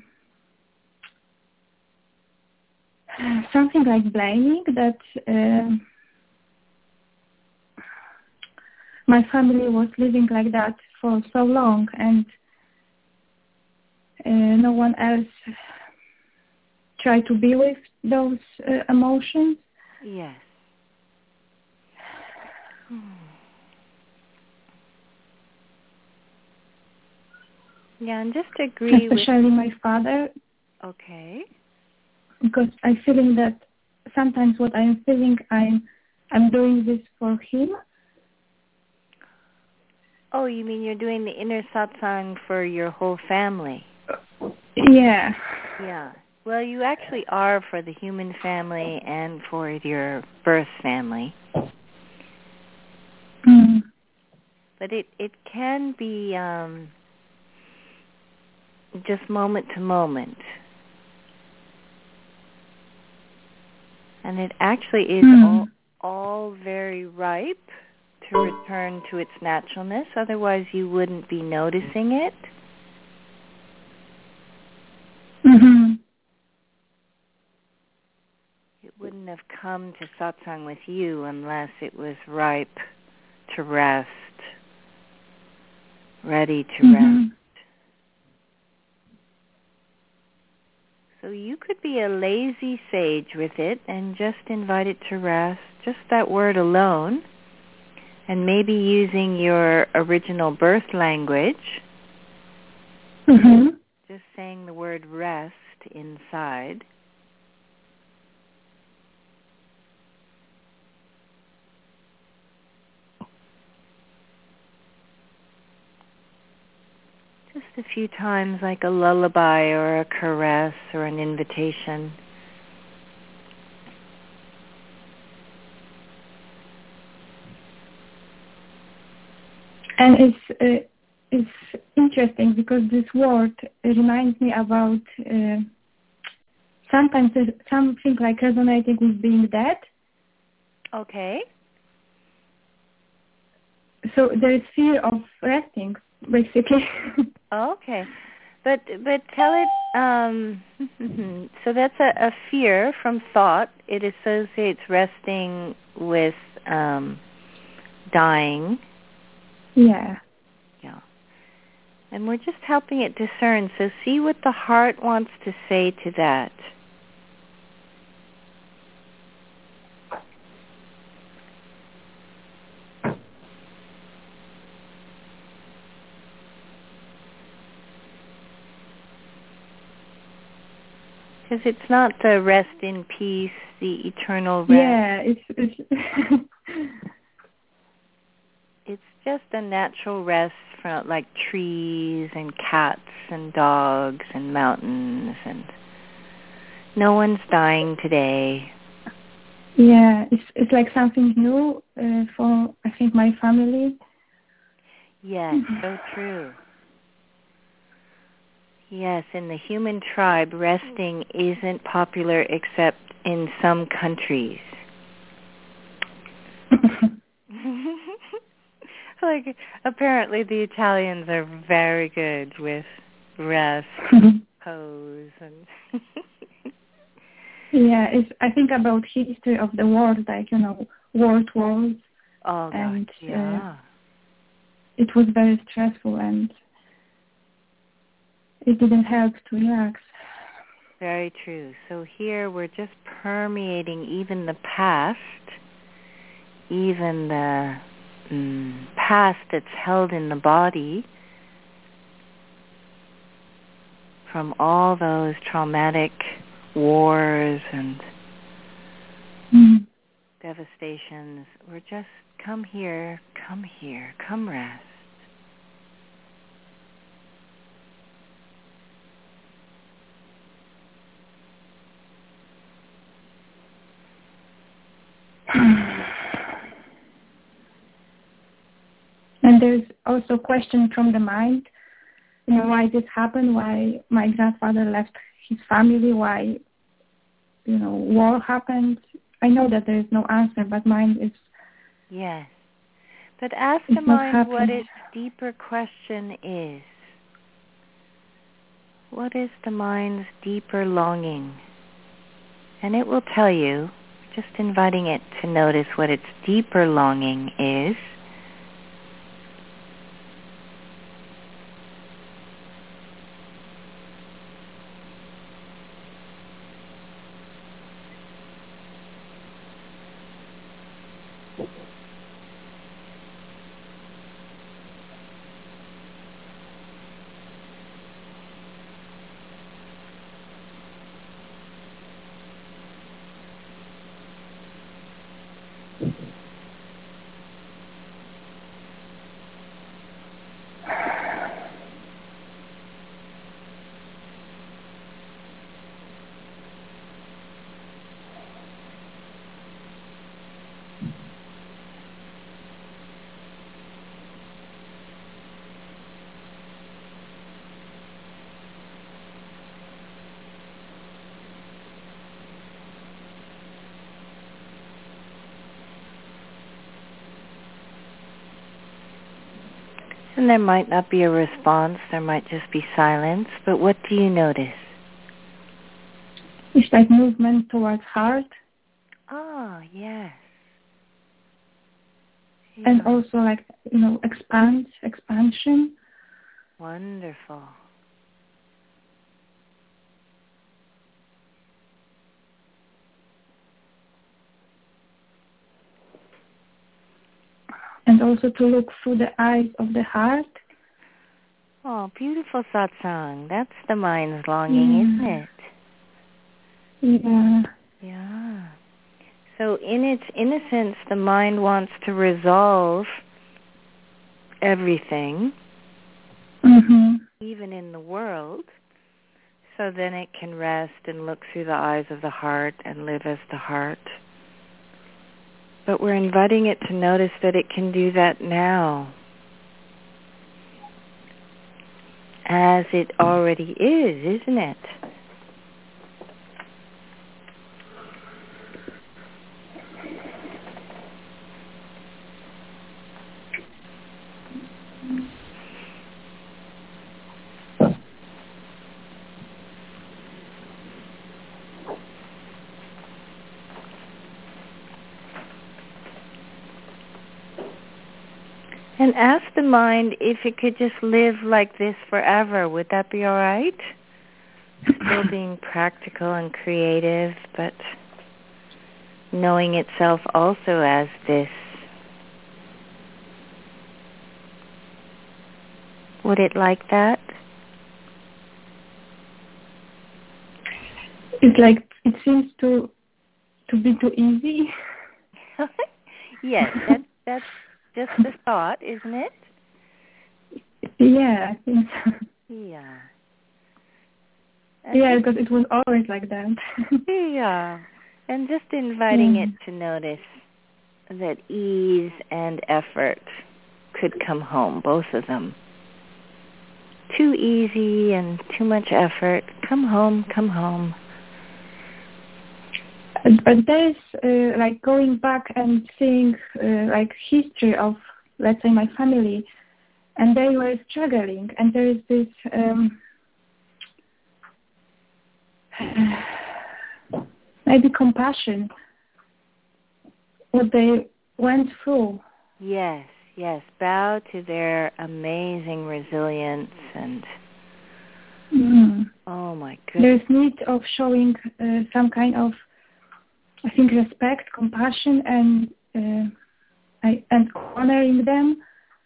something like blaming that my family was living like that for so long, and no one else tried to be with those emotions. Yes. Yeah, and just agree especially my father. Okay. Because I'm feeling that sometimes what I'm feeling, I'm doing this for him. Oh, you mean you're doing the inner satsang for your whole family? Yeah. Yeah. Well, you actually are for the human family and for your birth family. Mm. But it can be just moment to moment. And it actually is all very ripe to return to its naturalness. Otherwise, you wouldn't be noticing it. Mm-hmm. It wouldn't have come to satsang with you unless it was ripe to rest, ready to rest. So you could be a lazy sage with it and just invite it to rest, just that word alone, and maybe using your original birth language, just saying the word rest inside. Just a few times, like a lullaby or a caress or an invitation. And it's interesting because this word reminds me about sometimes something like resonating with being dead. Okay. So there is fear of resting, basically. Okay. But tell it, so that's a fear from thought. It associates resting with dying. Yeah. Yeah. And we're just helping it discern. So see what the heart wants to say to that. Because it's not the rest in peace, the eternal rest. Yeah, it's it's just a natural rest from like trees and cats and dogs and mountains, and no one's dying today. Yeah, it's like something new for, I think, my family. Yes, so true. Yes, in the human tribe, resting isn't popular except in some countries. Like, apparently the Italians are very good with rest, pose, and... Yeah, I think about history of the world, like, world wars. Oh, and God, yeah. It was very stressful, and it didn't help to relax. Very true. So here we're just permeating even the past, even the past that's held in the body from all those traumatic wars and devastations. We're just come here, come rest. And there's also a question from the mind, why this happened, why my grandfather left his family, why, war happened. I know that there is no answer, but mind is... Yes. But ask the mind what its deeper question is. What is the mind's deeper longing? And it will tell you, just inviting it to notice what its deeper longing is. And there might not be a response, there might just be silence, but what do you notice? It's like movement towards heart. Oh, yes. Yeah. And also like, expansion. Wonderful. And also to look through the eyes of the heart. Oh, beautiful satsang. That's the mind's longing, isn't it? Yeah. Yeah. So in its innocence, the mind wants to resolve everything, even in the world, so then it can rest and look through the eyes of the heart and live as the heart. But we're inviting it to notice that it can do that now, as it already is, isn't it? And ask the mind if it could just live like this forever. Would that be all right? Still being practical and creative, but knowing itself also as this. Would it like that? It's like, it seems to be too easy. Yes, that's just the thought, isn't it? Yeah, I think so. Yeah. Yeah, because it was always like that. Yeah. And just inviting it to notice that ease and effort could come home, both of them. Too easy and too much effort. Come home, come home. But there's like going back and seeing like history of, let's say, my family, and they were struggling, and there is this maybe compassion, what they went through. Yes, yes. Bow to their amazing resilience and Oh my goodness. There's need of showing some kind of, I think, respect, compassion, and honoring them.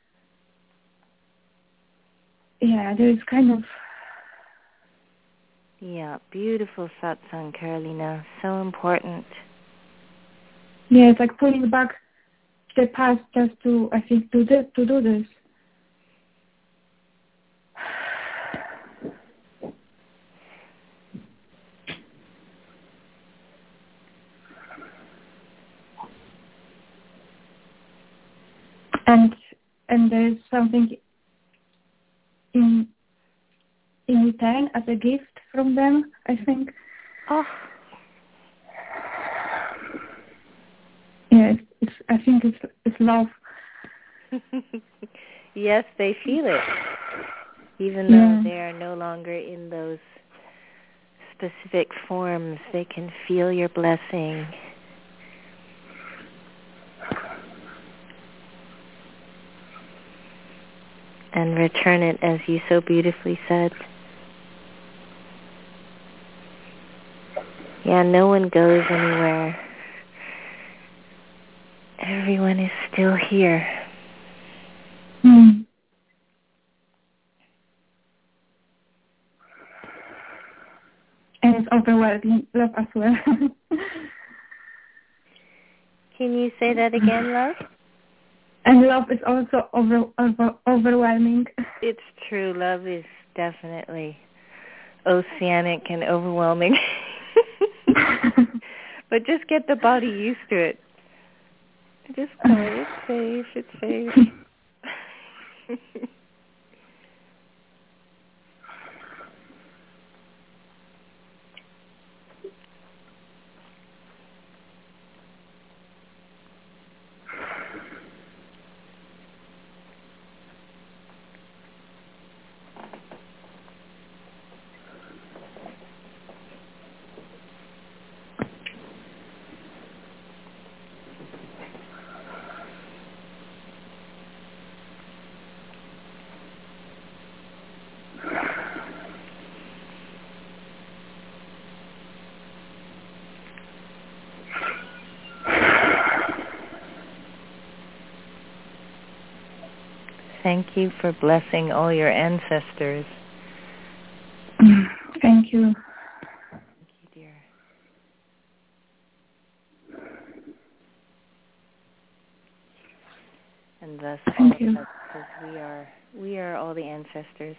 Yeah, there is kind of. Yeah, beautiful satsang, Carolina. So important. Yeah, it's like pulling back the past just to, I think, to do this. And there's something in return as a gift from them, I think. Oh. Yeah, I think it's love. Yes, they feel it, even though they are no longer in those specific forms. They can feel your blessing. And return it, as you so beautifully said. Yeah, no one goes anywhere. Everyone is still here. And it's overwhelming love as well. Can you say that again, love? And love is also overwhelming. It's true. Love is definitely oceanic and overwhelming. But just get the body used to it. Just go, it's safe, it's safe. Thank you for blessing all your ancestors. Thank you. Thank you, dear. And thus all of us, because we are all the ancestors.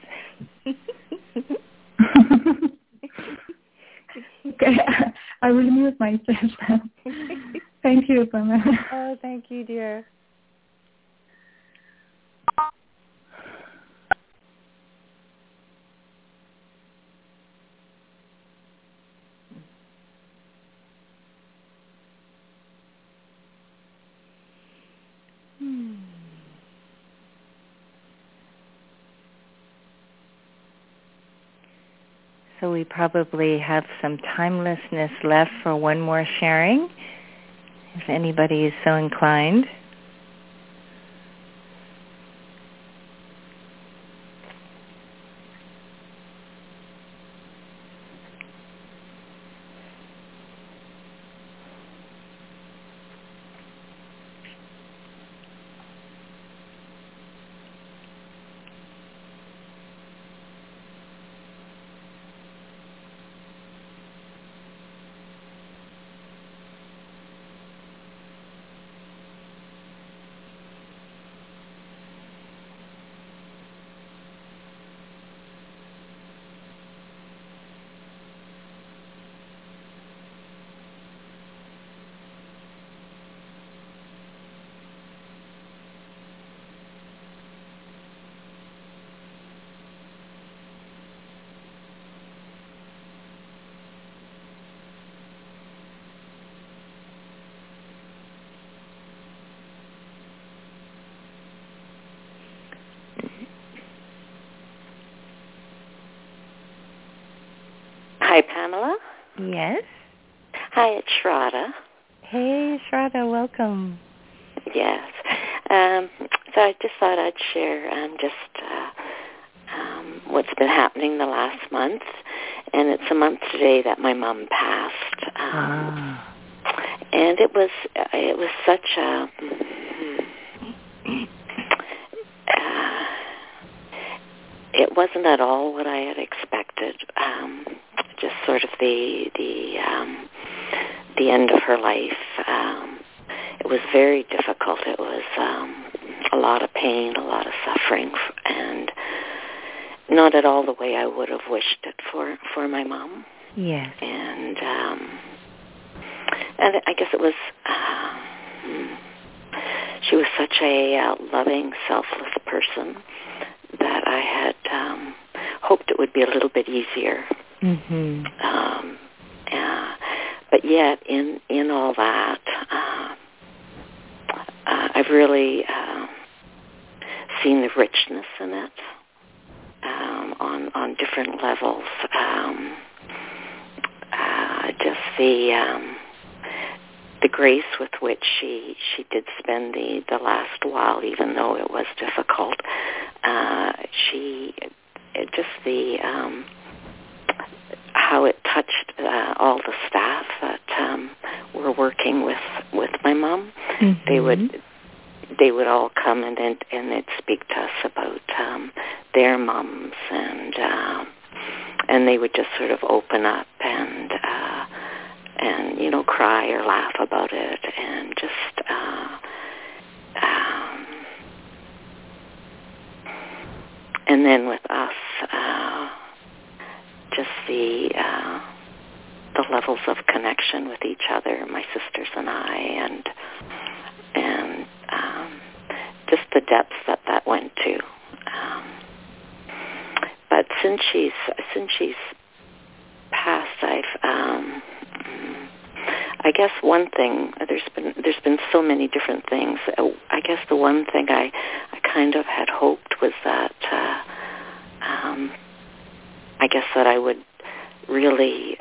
Okay, I will mute myself now. Thank you, Pamela. Oh, thank you, dear. So we probably have some timelessness left for one more sharing, if anybody is so inclined. Hi, Pamela. Yes? Hi, it's Shraddha. Hey, Shraddha, welcome. Yes. So I just thought I'd share just what's been happening the last month, and it's a month today that my mom passed. And it was such a it wasn't at all what I had expected. Just sort of the end of her life. It was very difficult. It was a lot of pain, a lot of suffering, and not at all the way I would have wished it for my mom. Yes. And I guess it was. She was such a loving, selfless person that I had hoped it would be a little bit easier. Mm-hmm. But yet, in all that, I've really seen the richness in it on different levels. Just the grace with which she did spend the last while, even though it was difficult. How it touched all the staff that were working with my mom. Mm-hmm. They would all come and they'd speak to us about their moms, and they would just sort of open up and cry or laugh about it, and just and then with us, just the levels of connection with each other, my sisters and I, and just the depths that went to. But since she's passed, I guess one thing, there's been so many different things. I guess the one thing I kind of had hoped was that I guess that I would really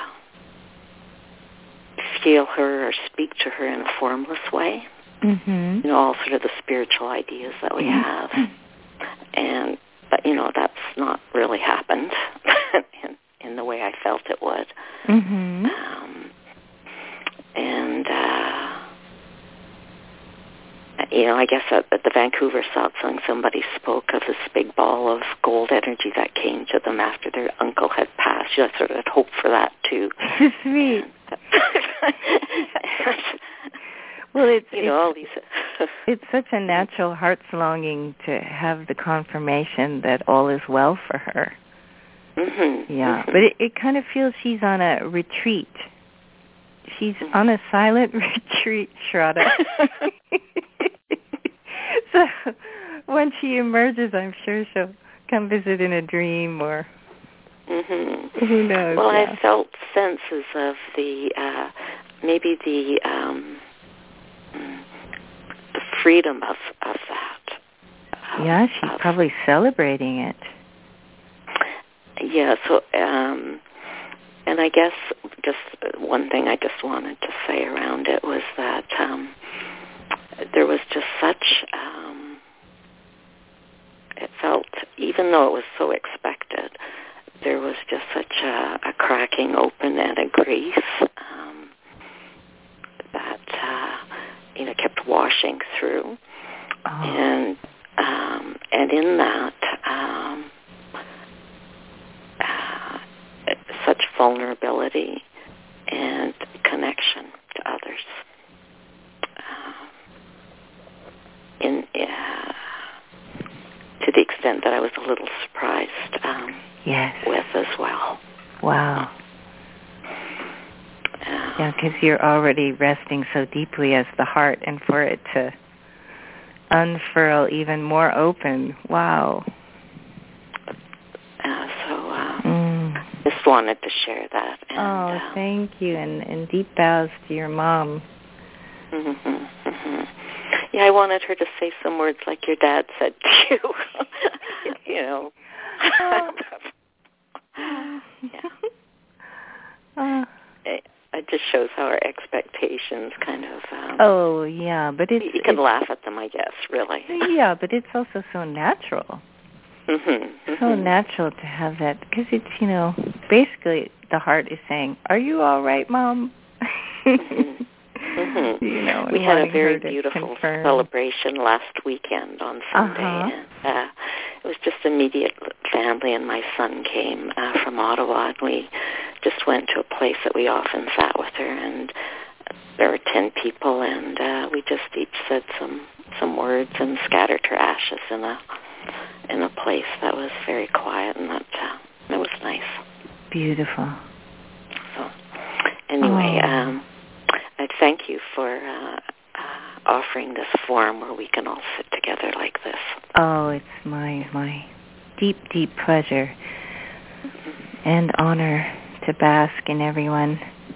feel her or speak to her in a formless way. Mm-hmm. All sort of the spiritual ideas that we have. But that's not really happened in the way I felt it would. Mm-hmm. I guess at the Vancouver satsang, somebody spoke of this big ball of gold energy that came to them after their uncle had passed. I sort of had hoped for that too. Sweet. Well, it's such a natural heart's longing to have the confirmation that all is well for her. Mm-hmm. Yeah, mm-hmm. But it kind of feels she's on a retreat. She's on a silent retreat, Shraddha. So when she emerges, I'm sure she'll come visit in a dream or mm-hmm. who knows. Well, yeah. I felt senses of maybe the freedom of that. Yeah, she's probably celebrating it. Yeah, so, and I guess just one thing I just wanted to say around it was that there was just such, it felt, even though it was so expected, there was just such a cracking open and a grace that, kept washing through. Oh. And in that, such vulnerability and connection to others. To the extent that I was a little surprised yes. with as well. Wow. Yeah, because you're already resting so deeply as the heart, and for it to unfurl even more open. Wow. Just wanted to share that. And, thank you, and deep bows to your mom. Mm-hmm, mm-hmm. Yeah, I wanted her to say some words like your dad said to you. Yeah. It just shows how our expectations kind of... but it's... You can laugh at them, I guess, really. Yeah, but it's also so natural. So natural to have that, because it's, you know, basically the heart is saying, "Are you all right, Mom?" You know, we had a very beautiful celebration last weekend on Sunday. And, it was just immediate family, and my son came from Ottawa, and we just went to a place that we often sat with her, and there were 10 people, and we just each said some words and scattered her ashes in a place that was very quiet, and that it was nice. Beautiful. So anyway, I thank you for offering this forum where we can all sit together like this. Oh, it's my deep, deep pleasure and honor to bask in everyone.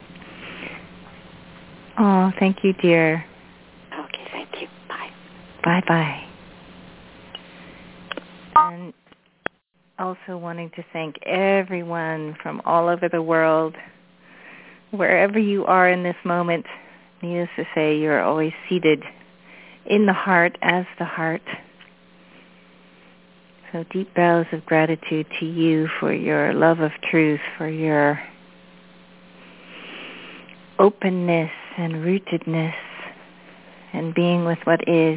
Oh, thank you, dear. Okay, thank you. Bye. Bye-bye. And also wanting to thank everyone from all over the world. Wherever you are in this moment, needless to say, you're always seated in the heart as the heart. So deep bows of gratitude to you for your love of truth, for your openness and rootedness and being with what is.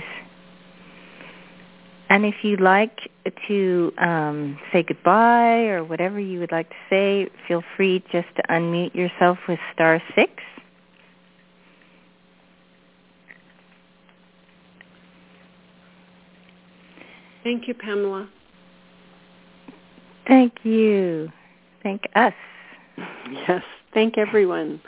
And if you'd like to say goodbye or whatever you would like to say, feel free just to unmute yourself with *6. Thank you, Pamela. Thank you. Thank us. Yes, thank everyone.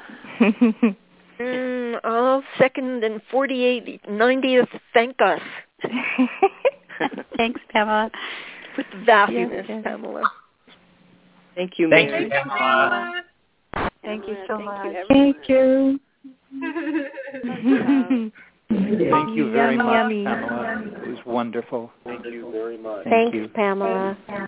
I'll second and 48, 90th, thank us. Thanks, Pamela. With vastness, yes. Pamela. Thank you, Thank Mary. you, Pamela. Thank you so much. Thank you. Thank you very much, Yummy. Pamela. It was wonderful. Thank you very much. Thanks, Pamela.